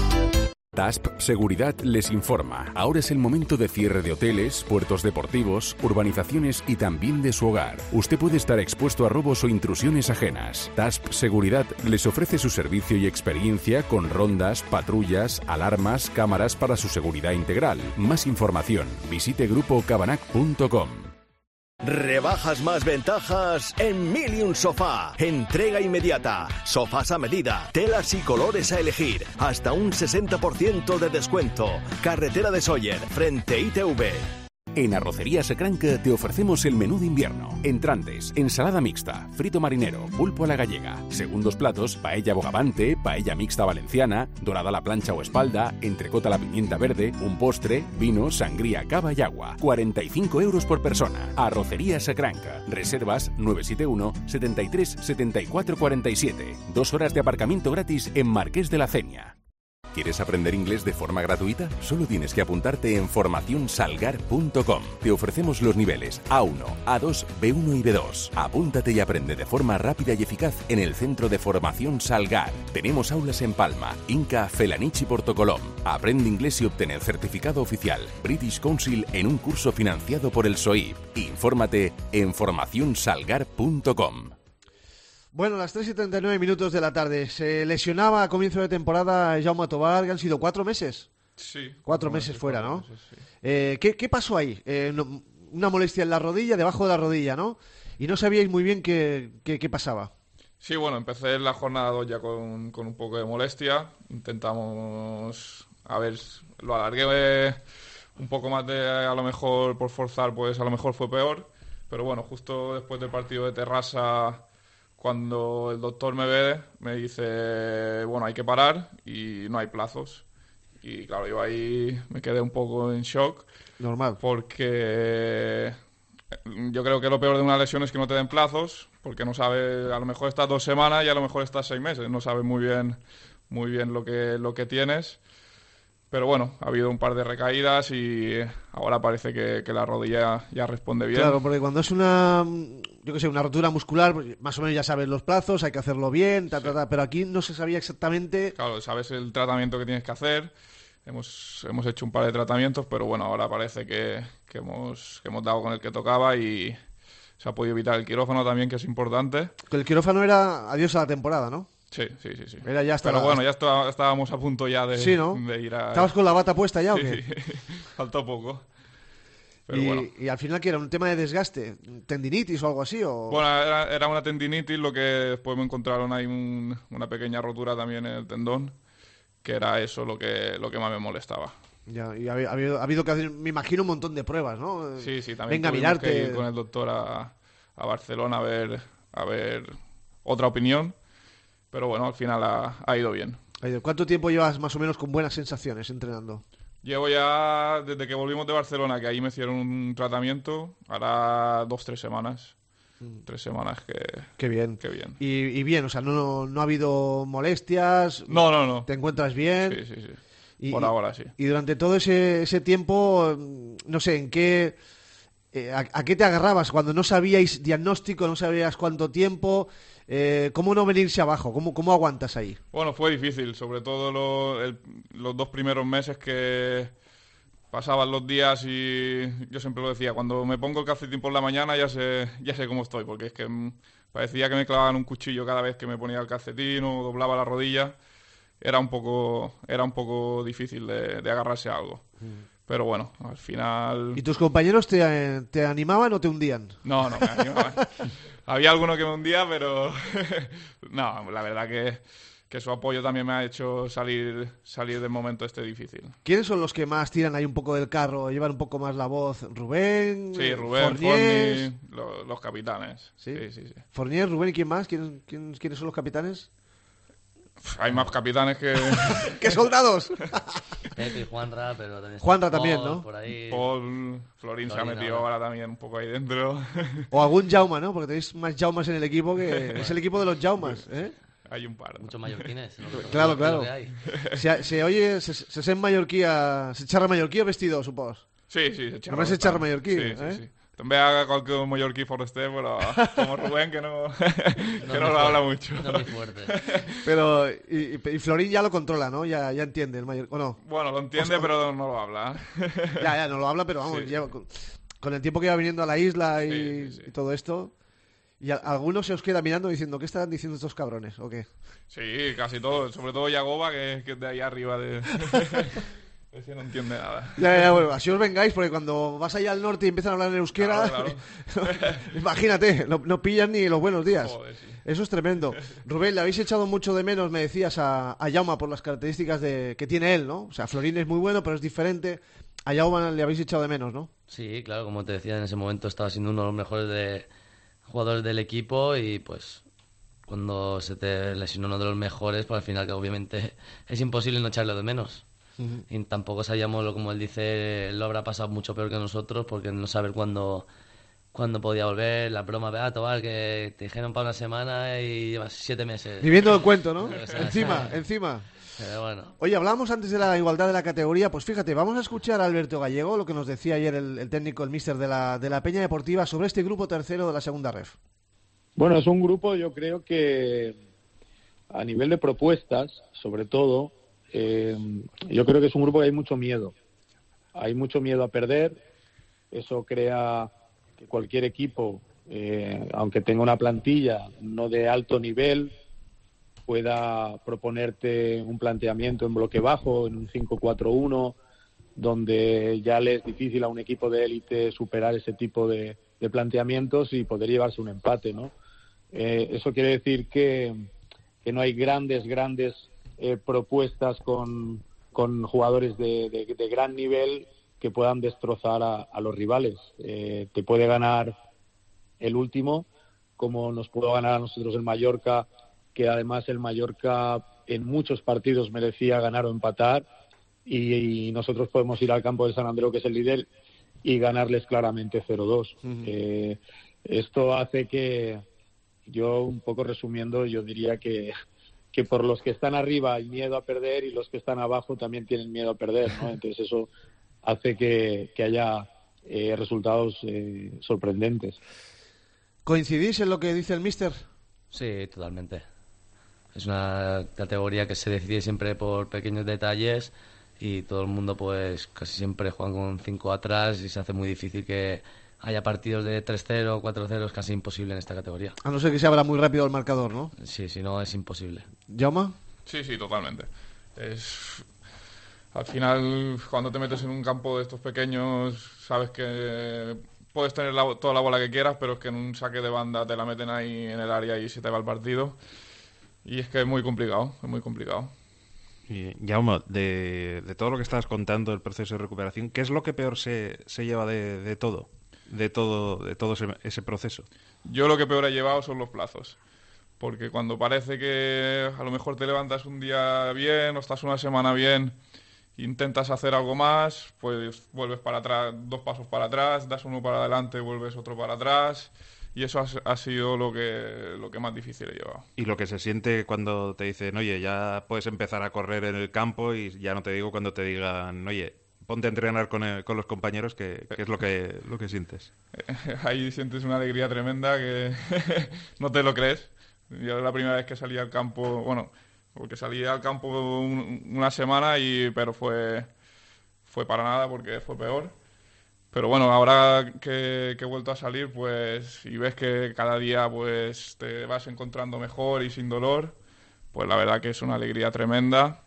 T A S P Seguridad les informa. Ahora es el momento de cierre de hoteles, puertos deportivos, urbanizaciones y también de su hogar. Usted puede estar expuesto a robos o intrusiones ajenas. T A S P Seguridad les ofrece su servicio y experiencia con rondas, patrullas, alarmas, cámaras para su seguridad integral. Más información, visite grupo cabanac punto com. Rebajas más ventajas en Mil y un Sofá. Entrega inmediata. Sofás a medida. Telas y colores a elegir. Hasta un sesenta por ciento de descuento. Carretera de Sóller, frente I T V. En Arrocería Secranca te ofrecemos el menú de invierno. Entrantes, ensalada mixta, frito marinero, pulpo a la gallega. Segundos platos, paella bogavante, paella mixta valenciana, dorada a la plancha o espalda, entrecota a la pimienta verde, un postre, vino, sangría, cava y agua. cuarenta y cinco euros por persona. Arrocería Secranca. Reservas nueve siete uno, setenta y tres, setenta y cuatro cuarenta y siete. Dos horas de aparcamiento gratis en Marqués de la Cenia. ¿Quieres aprender inglés de forma gratuita? Solo tienes que apuntarte en formación salgar punto com. Te ofrecemos los niveles A uno, A dos, B uno y B dos. Apúntate y aprende de forma rápida y eficaz en el Centro de Formación Salgar. Tenemos aulas en Palma, Inca, Felanich y Portocolom. Aprende inglés y obtén el certificado oficial British Council en un curso financiado por el S O I P. Infórmate en formación salgar punto com. Bueno, las tres y treinta y nueve minutos de la tarde. Se lesionaba a comienzo de temporada Jaume Tobar, que han sido cuatro meses. Sí. Cuatro meses fuera, ¿no? Meses, sí. Eh, ¿qué, ¿Qué pasó ahí? Eh, no- una molestia en la rodilla, debajo de la rodilla, ¿no? Y no sabíais muy bien qué, qué, qué pasaba. Sí, bueno, empecé la jornada dos ya con, con un poco de molestia. Intentamos, a ver, lo alargué un poco más de, a lo mejor, por forzar, pues a lo mejor fue peor. Pero bueno, justo después del partido de Terrassa, cuando el doctor me ve, me dice, bueno, hay que parar y no hay plazos. Y claro, yo ahí me quedé un poco en shock. Normal. Porque yo creo que lo peor de una lesión es que no te den plazos, porque no sabes, a lo mejor estás dos semanas y a lo mejor estás seis meses. No sabes muy bien, muy bien lo que, lo que tienes. Pero bueno, ha habido un par de recaídas y ahora parece que, que la rodilla ya responde bien. Claro, porque cuando es una, yo qué sé, una rotura muscular, pues más o menos ya sabes los plazos, hay que hacerlo bien, ta, ta, ta, pero aquí no se sabía exactamente... Claro, sabes el tratamiento que tienes que hacer, hemos, hemos hecho un par de tratamientos, pero bueno, ahora parece que, que, hemos, que hemos dado con el que tocaba y se ha podido evitar el quirófano también, que es importante. Que el quirófano era adiós a la temporada, ¿no? Sí, sí, sí, sí. Era ya hasta Pero la... bueno, ya está, estábamos a punto ya de, sí, ¿no? de ir a... ¿Estabas con la bata puesta ya o sí, qué? Sí, faltó poco. Pero y, bueno. y al final, ¿qué era? ¿Un tema de desgaste? ¿Tendinitis o algo así? O... Bueno, era, era una tendinitis, lo que después me encontraron ahí un, una pequeña rotura también en el tendón, que era eso lo que, lo que más me molestaba. Ya, y ha, ha, habido, ha habido que hacer, me imagino, un montón de pruebas, ¿no? Sí, sí, también Venga a mirarte. Que ir con el doctor a, a Barcelona a ver, a ver otra opinión. Pero bueno, al final ha, ha ido bien. ¿Cuánto tiempo llevas más o menos con buenas sensaciones entrenando? Llevo ya, desde que volvimos de Barcelona, que ahí me hicieron un tratamiento, ahora dos, tres semanas. Mm. Tres semanas que... Qué bien. Qué bien. Y, y bien, o sea, no, no, no ha habido molestias. No, no, no. ¿Te encuentras bien? Sí, sí, sí. Y, Por ahora, sí. Y durante todo ese, ese tiempo, no sé, ¿en qué... Eh, a, ¿A qué te agarrabas cuando no sabíais diagnóstico, no sabías cuánto tiempo? Eh, ¿Cómo no venirse abajo? ¿Cómo, cómo aguantas ahí? Bueno, fue difícil, sobre todo lo, el, los dos primeros meses que pasaban los días y yo siempre lo decía, cuando me pongo el calcetín por la mañana ya sé, ya sé cómo estoy, porque es que parecía que me clavaban un cuchillo cada vez que me ponía el calcetín o doblaba la rodilla. Era un poco, era un poco difícil de, de agarrarse a algo. Mm. Pero bueno, al final... ¿Y tus compañeros te, te animaban o te hundían? No, no me animaban. Había alguno que me hundía, pero... no, la verdad que, que su apoyo también me ha hecho salir, salir del momento este difícil. ¿Quiénes son los que más tiran ahí un poco del carro, llevan un poco más la voz? ¿Rubén? Sí, Rubén, Fornier, Forni, los, los capitanes. ¿Sí? Sí, sí, sí. Fornier, Rubén, ¿y quién más? ¿Quién, quién, ¿Quiénes son los capitanes? Hay más capitanes que... ¡Qué soldados! Pepe y Juanra, pero también... Juanra también, ¿no? Por ahí... Paul, Florín se ha metido ahora. ahora también un poco ahí dentro. O algún Jauma, ¿no? Porque tenéis más Jaumas en el equipo que... Es el equipo de los Jaumas, ¿eh? Hay un par. Muchos mallorquines. ¿no? Claro, claro. Se, se oye... Se, se sent mallorquia... Se xerra mallorquí o vestido, supos? Sí, sí, se xerra. Només se xerra mallorquí, sí, eh? Sí, sí. També haga qualque mallorquí foraster, pero como Rubén, que no, que no, no lo habla mucho. No muy fuerte. Pero, y, y Florín ya lo controla, ¿no? Ya, ya entiende el mayor, ¿o no? Bueno, lo entiende, o sea, pero no lo habla. Ya, ya, no lo habla, pero vamos, sí. ya, con, con el tiempo que va viniendo a la isla y, sí, sí, sí. y todo esto... ¿Y a, alguno se os queda mirando diciendo qué están diciendo estos cabrones, o qué? Sí, casi todo. Sobre todo Yagoba, que, que es de ahí arriba de... Ese no entiende nada. Ya, ya, bueno, así os vengáis, porque cuando vas allá al norte y empiezan a hablar en euskera, claro, claro. imagínate, no, no pillan ni los buenos días. Joder, sí. Eso es tremendo. Rubén, le habéis echado mucho de menos, me decías, a, a Jaume por las características de, que tiene él, ¿no? O sea, Florín es muy bueno, pero es diferente. A Jaume le habéis echado de menos, ¿no? Sí, claro, como te decía, en ese momento estaba siendo uno de los mejores de, jugadores del equipo y pues cuando se te lesiona uno de los mejores, pues al final que obviamente es imposible no echarlo de menos. Uh-huh. Y tampoco sabíamos, como él dice, lo habrá pasado mucho peor que nosotros porque no saber cuándo, cuándo podía volver. La broma de, ah, Tobar, que te dijeron para una semana y llevas siete meses. Viviendo el cuento, ¿no? O sea, encima, encima. Pero bueno. Oye, hablábamos antes de la igualdad de la categoría. Pues fíjate, vamos a escuchar a Alberto Gallego, lo que nos decía ayer el, el técnico, el míster de la, de la Peña Deportiva, sobre este grupo tercero de la segunda ref. Bueno, es un grupo, yo creo que a nivel de propuestas, sobre todo, Eh, yo creo que es un grupo que hay mucho miedo. Hay mucho miedo a perder. Eso crea que cualquier equipo, eh, aunque tenga una plantilla no de alto nivel, pueda proponerte un planteamiento en bloque bajo, en un cinco cuatro uno, donde ya le es difícil a un equipo de élite superar ese tipo de, de planteamientos y poder llevarse un empate, ¿no? Eh, eso quiere decir que, que no hay grandes, grandes Eh, propuestas con, con jugadores de, de, de gran nivel que puedan destrozar a, a los rivales. Eh, te puede ganar el último, como nos pudo ganar a nosotros el Mallorca, que además el Mallorca en muchos partidos merecía ganar o empatar, y, y nosotros podemos ir al campo de San Andreu, que es el líder, y ganarles claramente cero dos. Uh-huh. Eh, esto hace que, yo un poco resumiendo, yo diría que, que por los que están arriba hay miedo a perder y los que están abajo también tienen miedo a perder, ¿no? Entonces eso hace que, que haya eh, resultados eh, sorprendentes. ¿Coincidís en lo que dice el míster? Sí, totalmente. Es una categoría que se decide siempre por pequeños detalles y todo el mundo pues casi siempre juega con cinco atrás y se hace muy difícil que haya partidos de tres cero, cuatro cero, es casi imposible en esta categoría. A no ser que se abra muy rápido el marcador, ¿no? Sí, si no es imposible. ¿Jaume? Sí, sí, totalmente. Es... Al final, cuando te metes en un campo de estos pequeños, sabes que puedes tener la, toda la bola que quieras, pero es que en un saque de banda te la meten ahí en el área y se te va el partido. Y es que es muy complicado, es muy complicado. Y, Jaume, de, de todo lo que estabas contando, el proceso de recuperación, ¿qué es lo que peor se, se lleva de, de todo? De todo, de todo ese, ese proceso. Yo lo que peor he llevado son los plazos. Porque cuando parece que a lo mejor te levantas un día bien o estás una semana bien, intentas hacer algo más, pues vuelves para atrás, dos pasos para atrás, das uno para adelante, vuelves otro para atrás, y eso ha, ha sido lo que, lo que más difícil he llevado. Y lo que se siente cuando te dicen, oye, ya puedes empezar a correr en el campo, y ya no te digo cuando te digan, oye, ponte a entrenar con, el, con los compañeros, que, que es lo que, lo que sientes. Ahí sientes una alegría tremenda que no te lo crees. Yo la primera vez que salí al campo, bueno, porque salí al campo un, una semana, y pero fue, fue para nada porque fue peor. Pero bueno, ahora que, que he vuelto a salir, pues, y ves que cada día pues te vas encontrando mejor y sin dolor, pues la verdad que es una alegría tremenda.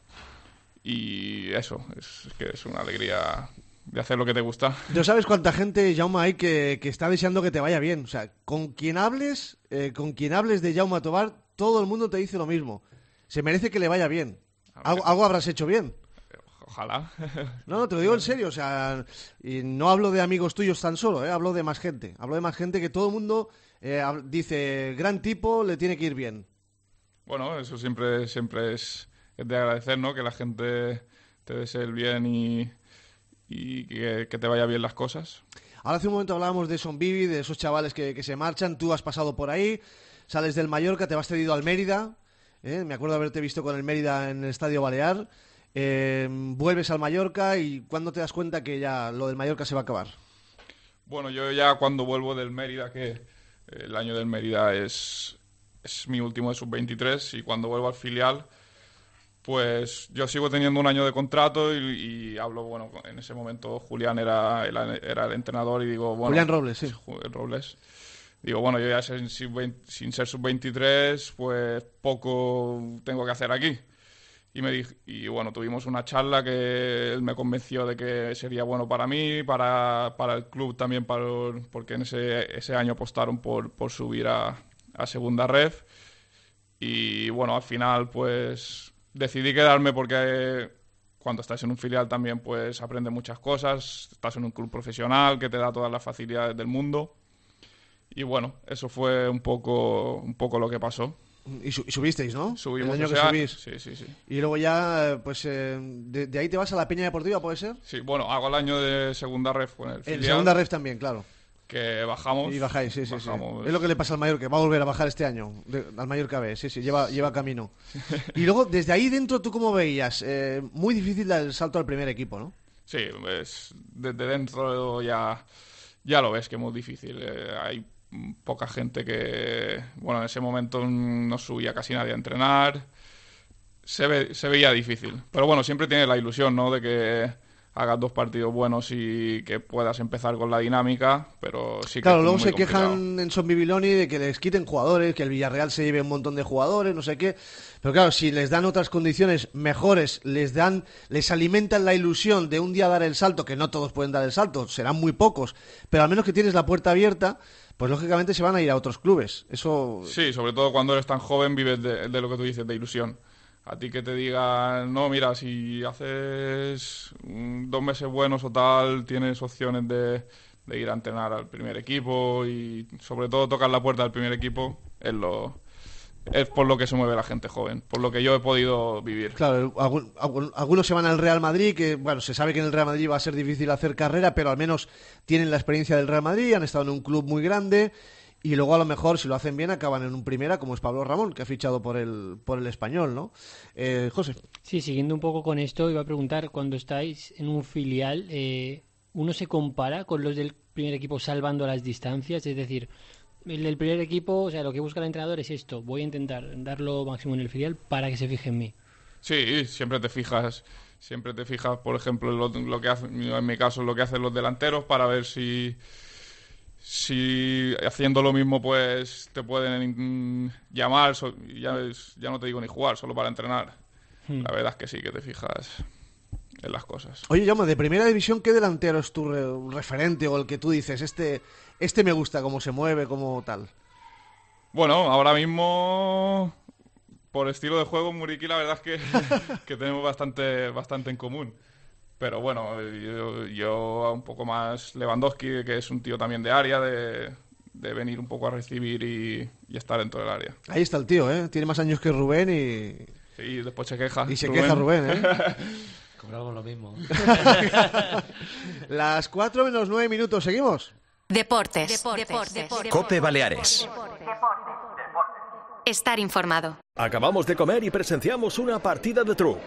Y eso, es que es una alegría de hacer lo que te gusta. ¿No sabes cuánta gente, Jaume, hay que, que está deseando que te vaya bien? O sea, con quien hables, eh, con quien hables de Jaume Tovar, todo el mundo te dice lo mismo. Se merece que le vaya bien. Algo, algo habrás hecho bien. Ojalá. No, no, te lo digo en serio. O sea, y no hablo de amigos tuyos tan solo, ¿eh? Hablo de más gente. Hablo de más gente que todo el mundo eh, dice, gran tipo, le tiene que ir bien. Bueno, eso siempre, siempre es, es de agradecer, ¿no? Que la gente te desee el bien y, y que, que te vaya bien las cosas. Ahora hace un momento hablábamos de Son Bibi, de esos chavales que, que se marchan. Tú has pasado por ahí, sales del Mallorca, te vas cedido al Mérida. ¿eh? Me acuerdo de haberte visto con el Mérida en el Estadio Balear. Eh, vuelves al Mallorca, y ¿cuándo te das cuenta que ya lo del Mallorca se va a acabar? Bueno, yo ya cuando vuelvo del Mérida, que el año del Mérida es, es mi último de sub veintitrés, y cuando vuelvo al filial, pues yo sigo teniendo un año de contrato, y, y hablo, bueno, en ese momento Julián era el, era el entrenador, y digo, bueno... Julián Robles, sí. Robles. Digo, bueno, yo ya sin, sin ser sub veintitrés, pues poco tengo que hacer aquí. Y me dije, y bueno, tuvimos una charla que él me convenció de que sería bueno para mí, para, para el club también, para, porque en ese, ese año apostaron por, por subir a, a segunda ref. Y bueno, al final pues decidí quedarme porque cuando estás en un filial también pues aprendes muchas cosas, estás en un club profesional que te da todas las facilidades del mundo. Y bueno, eso fue un poco, un poco lo que pasó. Y, su, y subisteis, ¿no? Subimos el año que año. subís. Sí, sí, sí. Y luego ya, pues, eh, de, de ahí te vas a la Peña Deportiva, ¿puede ser? Sí, bueno, hago el año de segunda ref con el filial. En segunda ref también, claro. Que bajamos. Y bajáis, sí, sí, bajamos. sí. Es lo que le pasa al Mallorca, va a volver a bajar este año, de, al Mallorca B, sí, sí, lleva, lleva camino. Y luego, desde ahí dentro, ¿tú cómo veías? Eh, muy difícil el salto al primer equipo, ¿no? Sí, pues, desde dentro ya, ya lo ves que es muy difícil. Eh, hay poca gente que, bueno, en ese momento no subía casi nadie a entrenar, se, ve, se veía difícil, pero bueno, siempre tienes la ilusión, ¿no?, de que hagas dos partidos buenos y que puedas empezar con la dinámica, pero sí que claro, es luego muy se complicado. quejan en Son Bibiloni de que les quiten jugadores, que el Villarreal se lleve un montón de jugadores, no sé qué, pero claro, si les dan otras condiciones mejores, les dan, les alimentan la ilusión de un día dar el salto, que no todos pueden dar el salto, serán muy pocos, pero al menos que tienes la puerta abierta, pues lógicamente se van a ir a otros clubes. Eso... Sí, sobre todo cuando eres tan joven vives de, de lo que tú dices, de ilusión. a ti que te digan, no, mira, si haces mm, dos meses buenos o tal, tienes opciones de, de ir a entrenar al primer equipo y sobre todo tocar la puerta del primer equipo, es lo... es por lo que se mueve la gente joven, por lo que yo he podido vivir. Claro, algún, algún, algunos se van al Real Madrid, que bueno, se sabe que en el Real Madrid va a ser difícil hacer carrera, pero al menos tienen la experiencia del Real Madrid, han estado en un club muy grande y luego a lo mejor, si lo hacen bien, acaban en un primera, como es Pablo Ramón, que ha fichado por el, por el Español, ¿no? Eh, José. Sí, siguiendo un poco con esto, iba a preguntar, cuando estáis en un filial, eh, ¿uno se compara con los del primer equipo salvando las distancias? Es decir, el del primer equipo, o sea, lo que busca el entrenador es esto, voy a intentar dar lo máximo en el filial para que se fije en mí. Sí, siempre te fijas, siempre te fijas, por ejemplo, en lo, lo que hace, en mi caso, lo que hacen los delanteros para ver si, si haciendo lo mismo, pues te pueden mm, llamar, so, ya, ya no te digo ni jugar, solo para entrenar. Hmm. La verdad es que sí, que te fijas en las cosas. Oye, Jaume, de primera división, ¿qué delantero es tu re- referente o el que tú dices, este, este me gusta, cómo se mueve, cómo tal? Bueno, ahora mismo, por estilo de juego, Muriqui, la verdad es que, que tenemos bastante, bastante en común. Pero bueno, yo, yo un poco más Lewandowski, que es un tío también de área, de, de venir un poco a recibir y, y estar dentro del área. Ahí está el tío, ¿eh? Tiene más años que Rubén y... Sí, después se queja. Y se Rubén. queja Rubén, ¿eh? Cobramos lo mismo. Las cuatro menos nueve minutos, ¿seguimos? Deportes. Deportes. Deportes. Deportes. Cope Baleares. Estar informado. Acabamos de comer y presenciamos una partida de truc.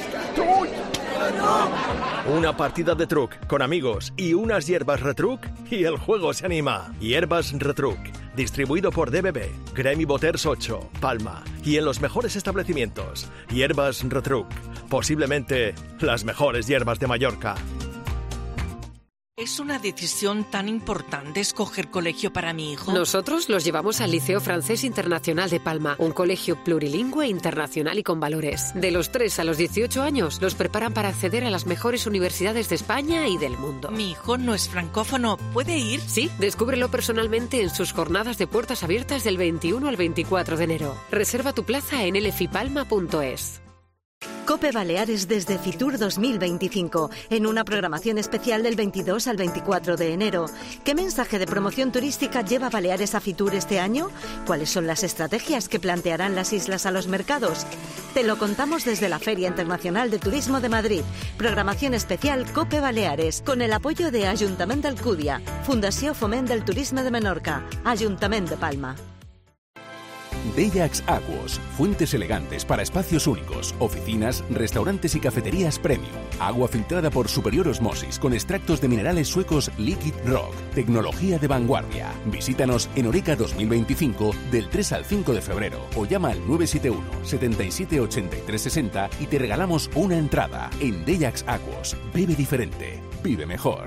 Una partida de truc con amigos y unas hierbas Retruc y el juego se anima. Hierbas Retruc, distribuido por D B B, Gremi Boters ocho, Palma y en los mejores establecimientos. Hierbas Retruc, posiblemente las mejores hierbas de Mallorca. ¿Es una decisión tan importante escoger colegio para mi hijo? Nosotros los llevamos al Liceo Francés Internacional de Palma, un colegio plurilingüe, internacional y con valores. De los tres a los dieciocho años, los preparan para acceder a las mejores universidades de España y del mundo. Mi hijo no es francófono, ¿puede ir? Sí, descúbrelo personalmente en sus jornadas de puertas abiertas del veintiuno al veinticuatro de enero. Reserva tu plaza en elefipalma punto es. Cope Baleares desde Fitur dos mil veinticinco, en una programación especial del veintidós al veinticuatro de enero. ¿Qué mensaje de promoción turística lleva Baleares a Fitur este año? ¿Cuáles son las estrategias que plantearán las islas a los mercados? Te lo contamos desde la Feria Internacional de Turismo de Madrid. Programación especial Cope Baleares, con el apoyo de Ajuntament d'Alcúdia, Fundació Foment del Turisme de Menorca, Ajuntament de Palma. Deyax Aquos, fuentes elegantes para espacios únicos, oficinas, restaurantes y cafeterías premium. Agua filtrada por superior osmosis con extractos de minerales suecos Liquid Rock. Tecnología de vanguardia. Visítanos en Oreca dos mil veinticinco del tres al cinco de febrero o llama al nueve siete uno, setenta y siete, ochenta y tres sesenta y te regalamos una entrada. En Deyax Aquos, bebe diferente, vive mejor.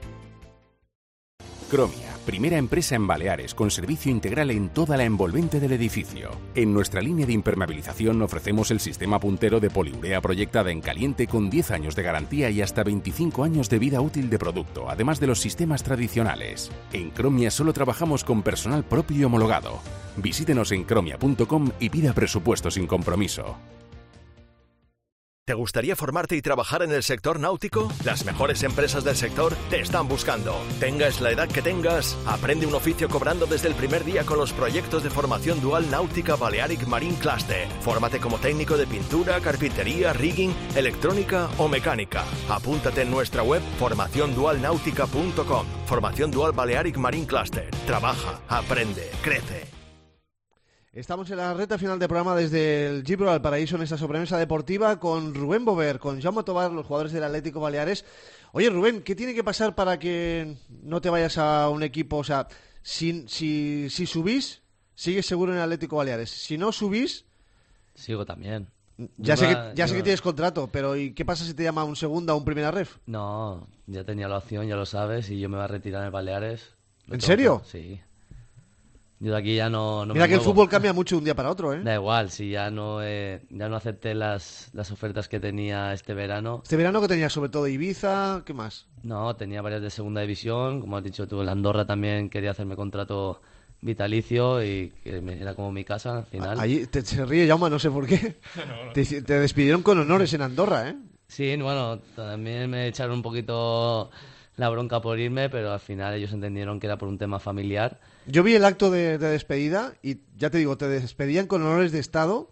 Cromia, primera empresa en Baleares con servicio integral en toda la envolvente del edificio. En nuestra línea de impermeabilización ofrecemos el sistema puntero de poliurea proyectada en caliente con diez años de garantía y hasta veinticinco años de vida útil de producto, además de los sistemas tradicionales. En Cromia solo trabajamos con personal propio y homologado. Visítenos en cromia punto com y pida presupuesto sin compromiso. ¿Te gustaría formarte y trabajar en el sector náutico? Las mejores empresas del sector te están buscando. Tengas la edad que tengas, aprende un oficio cobrando desde el primer día con los proyectos de formación dual náutica Balearic Marine Cluster. Fórmate como técnico de pintura, carpintería, rigging, electrónica o mecánica. Apúntate en nuestra web formación dual náutica punto com. Formación Dual Balearic Marine Cluster. Trabaja, aprende, crece. Estamos en la recta final del programa desde el Gibro al Paraíso en esta sobremesa deportiva con Rubén Bover, con Jaume Tobar, los jugadores del Atlético Baleares. Oye, Rubén, ¿qué tiene que pasar para que no te vayas a un equipo? O sea, si, si, si subís, sigues seguro en el Atlético Baleares. Si no subís... Sigo también. Ya, Yo sé, me- que, ya sé yo- que tienes contrato, pero ¿y qué pasa si te llama un segunda o un primera ref? No, ya tenía la opción, ya lo sabes, y yo me voy a retirar en el Baleares. Lo ¿En tengo serio? claro, Sí. Yo de aquí ya no, no Mira me que el muevo. fútbol cambia mucho de un día para otro, ¿eh? Da igual, si ya no eh, ya no acepté las, las ofertas que tenía este verano. Este verano que tenías sobre todo Ibiza, ¿qué más? No, tenía varias de segunda división, como has dicho tú, el Andorra también quería hacerme contrato vitalicio y que me- era como mi casa al final. Allí te, se ríe Jaume, no sé por qué. No, no. Te, te despidieron con honores en Andorra, ¿eh? Sí, bueno, también me echaron un poquito la bronca por irme, pero al final ellos entendieron que era por un tema familiar. Yo vi el acto de, de despedida y ya te digo, te despedían con honores de Estado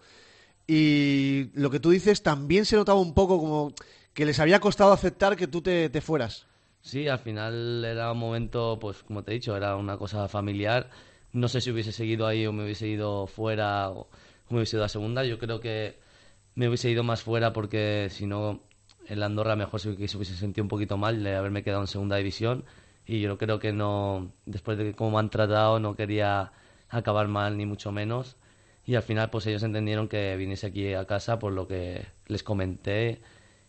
y lo que tú dices también se notaba un poco como que les había costado aceptar que tú te, te fueras. Sí, al final era un momento, pues como te he dicho, era una cosa familiar. No sé si hubiese seguido ahí o me hubiese ido fuera o me hubiese ido a segunda. Yo creo que me hubiese ido más fuera porque si no, en la Andorra mejor sí que se hubiese sentido un poquito mal de haberme quedado en segunda división. Y yo creo que no, después de cómo me han tratado, no quería acabar mal ni mucho menos. Y al final pues ellos entendieron que viniese aquí a casa por lo que les comenté.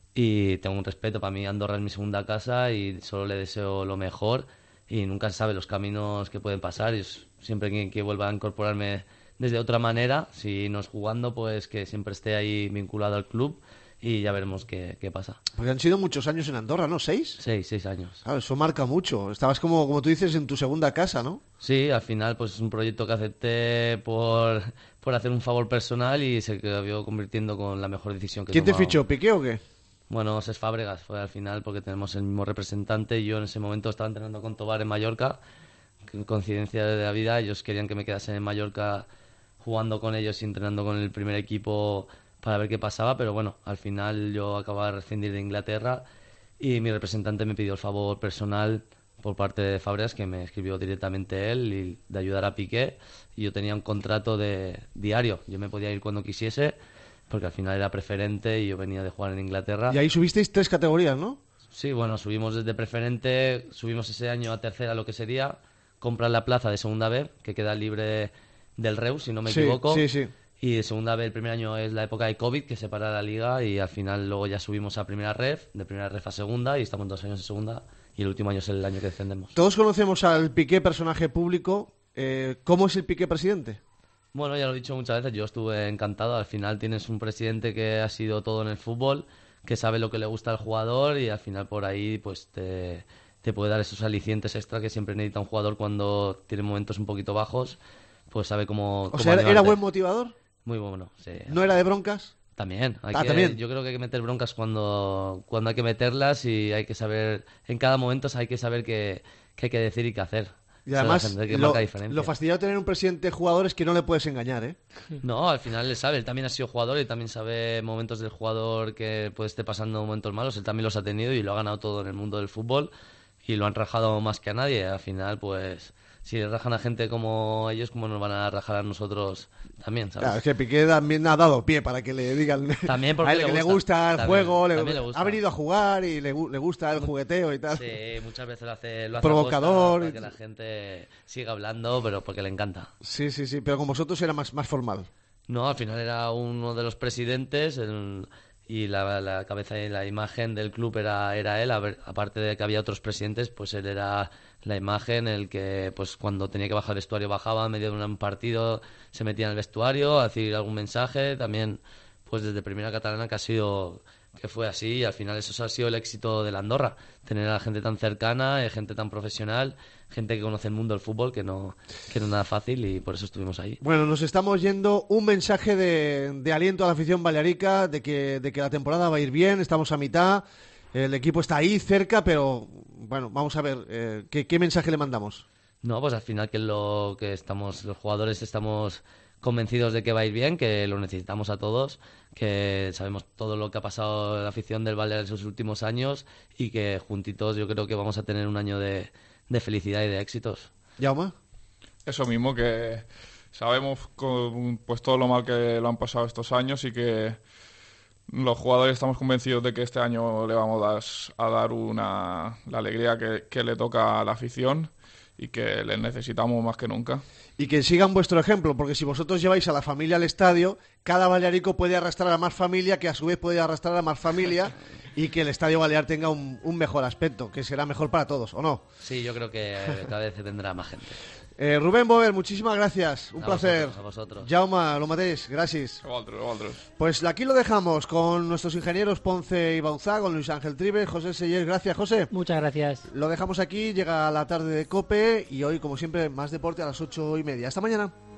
Y tengo un respeto, para mí Andorra es mi segunda casa y solo le deseo lo mejor y nunca se sabe los caminos que pueden pasar. Yo siempre que, que vuelva a incorporarme desde otra manera, si no es jugando, pues que siempre esté ahí vinculado al club y ya veremos qué, qué pasa. Porque han sido muchos años en Andorra, ¿no? ¿Seis? Seis, seis años. Claro, eso marca mucho. Estabas como, como tú dices, en tu segunda casa, ¿no? Sí, al final pues es un proyecto que acepté por, por hacer un favor personal y se acabó convirtiendo con la mejor decisión que he ¿Quién te tomado. fichó, Piqué o qué? Bueno, Cés Fábregas fue al final porque tenemos el mismo representante y yo en ese momento estaba entrenando con Tobar en Mallorca. Que coincidencia de la vida, ellos querían que me quedase en Mallorca jugando con ellos y entrenando con el primer equipo para ver qué pasaba, pero bueno, al final yo acababa de rescindir de Inglaterra y mi representante me pidió el favor personal por parte de Fábregas, que me escribió directamente él, y de ayudar a Piqué, y yo tenía un contrato de diario, yo me podía ir cuando quisiese, porque al final era preferente y yo venía de jugar en Inglaterra. Y ahí subisteis tres categorías, ¿no? Sí, bueno, subimos desde preferente, subimos ese año a tercera, lo que sería, compran la plaza de segunda B, que queda libre del Reus, si no me Sí, equivoco. sí, sí. Y de segunda B el primer año es la época de COVID, que separa la liga, y al final luego ya subimos a primera ref, de primera ref a segunda, y estamos dos años en segunda, y el último año es el año que descendemos. Todos conocemos al Piqué personaje público. Eh, ¿Cómo es el Piqué presidente? Bueno, ya lo he dicho muchas veces, yo estuve encantado. Al final tienes un presidente que ha sido todo en el fútbol, que sabe lo que le gusta al jugador y al final por ahí pues te, te puede dar esos alicientes extra que siempre necesita un jugador cuando tiene momentos un poquito bajos, pues sabe cómo... O cómo sea, ¿era animarte. buen motivador? Muy bueno, sí. ¿No era de broncas? También, hay Ah, que- también. yo creo que hay que meter broncas cuando, cuando hay que meterlas y hay que saber, en cada momento hay que saber qué, qué hay que decir y qué hacer. Y Esa es la además, gente que lo, marca diferencia. lo fastidiado de tener un presidente de jugador es que no le puedes engañar, ¿eh? No, al final él sabe, él también ha sido jugador y también sabe momentos del jugador que puede estar pasando momentos malos, él también los ha tenido y lo ha ganado todo en el mundo del fútbol y lo han rajado más que a nadie. Al final, pues, si le rajan a gente como ellos, ¿cómo nos van a rajar a nosotros también, sabes? Claro, es que Piqué también ha dado pie para que le digan También porque a él le que le gusta, gusta el también- juego, le- también le gusta. ha venido a jugar y le, gu- le gusta el jugueteo y tal. Sí, muchas veces lo hace, lo hace Provocador. aposta para que la gente siga hablando, pero porque le encanta. Sí, sí, sí, pero con vosotros era más, más formal. No, al final era uno de los presidentes el- y la, la cabeza y la imagen del club era, era él. A ver, aparte de que había otros presidentes, pues él era la imagen, el que pues cuando tenía que bajar al vestuario bajaba, en medio de un partido se metía en el vestuario a decir algún mensaje. También pues desde Primera Catalana que ha sido que fue así y al final eso ha sido el éxito de la Andorra, tener a gente tan cercana, eh, gente tan profesional, gente que conoce el mundo del fútbol, que no, que no es nada fácil y por eso estuvimos ahí. Bueno, nos estamos yendo. Un mensaje de, de aliento a la afición balearica, de que, de que la temporada va a ir bien, estamos a mitad, el equipo está ahí cerca, pero bueno, vamos a ver, eh, ¿qué, ¿qué mensaje le mandamos? No, pues al final que lo que estamos, los jugadores estamos convencidos de que va a ir bien, que lo necesitamos a todos, que sabemos todo lo que ha pasado en la afición del Baleares en sus últimos años y que juntitos yo creo que vamos a tener un año de, de felicidad y de éxitos. ¿Jaume? Eso mismo, que sabemos con, pues todo lo mal que lo han pasado estos años y que los jugadores estamos convencidos de que este año le vamos a dar, a dar una, la alegría que, que le toca a la afición y que les necesitamos más que nunca. Y que sigan vuestro ejemplo, porque si vosotros lleváis a la familia al estadio, cada balearico puede arrastrar a más familia, que a su vez puede arrastrar a más familia, y que el Estadio Balear tenga un, un mejor aspecto, que será mejor para todos, ¿o no? Sí, yo creo que cada vez tendrá más gente. Eh, Rubén Bover, muchísimas gracias, un a placer. Vosotros, a vosotros. Jaume, lo matéis, gracias. A vosotros, a vosotros. Pues aquí lo dejamos con nuestros ingenieros Ponce y Bauzá, con Luis Ángel Tribe, José Sellers, gracias José. Muchas gracias. Lo dejamos aquí, llega la tarde de COPE y hoy, como siempre, más deporte a las ocho y media. Hasta mañana.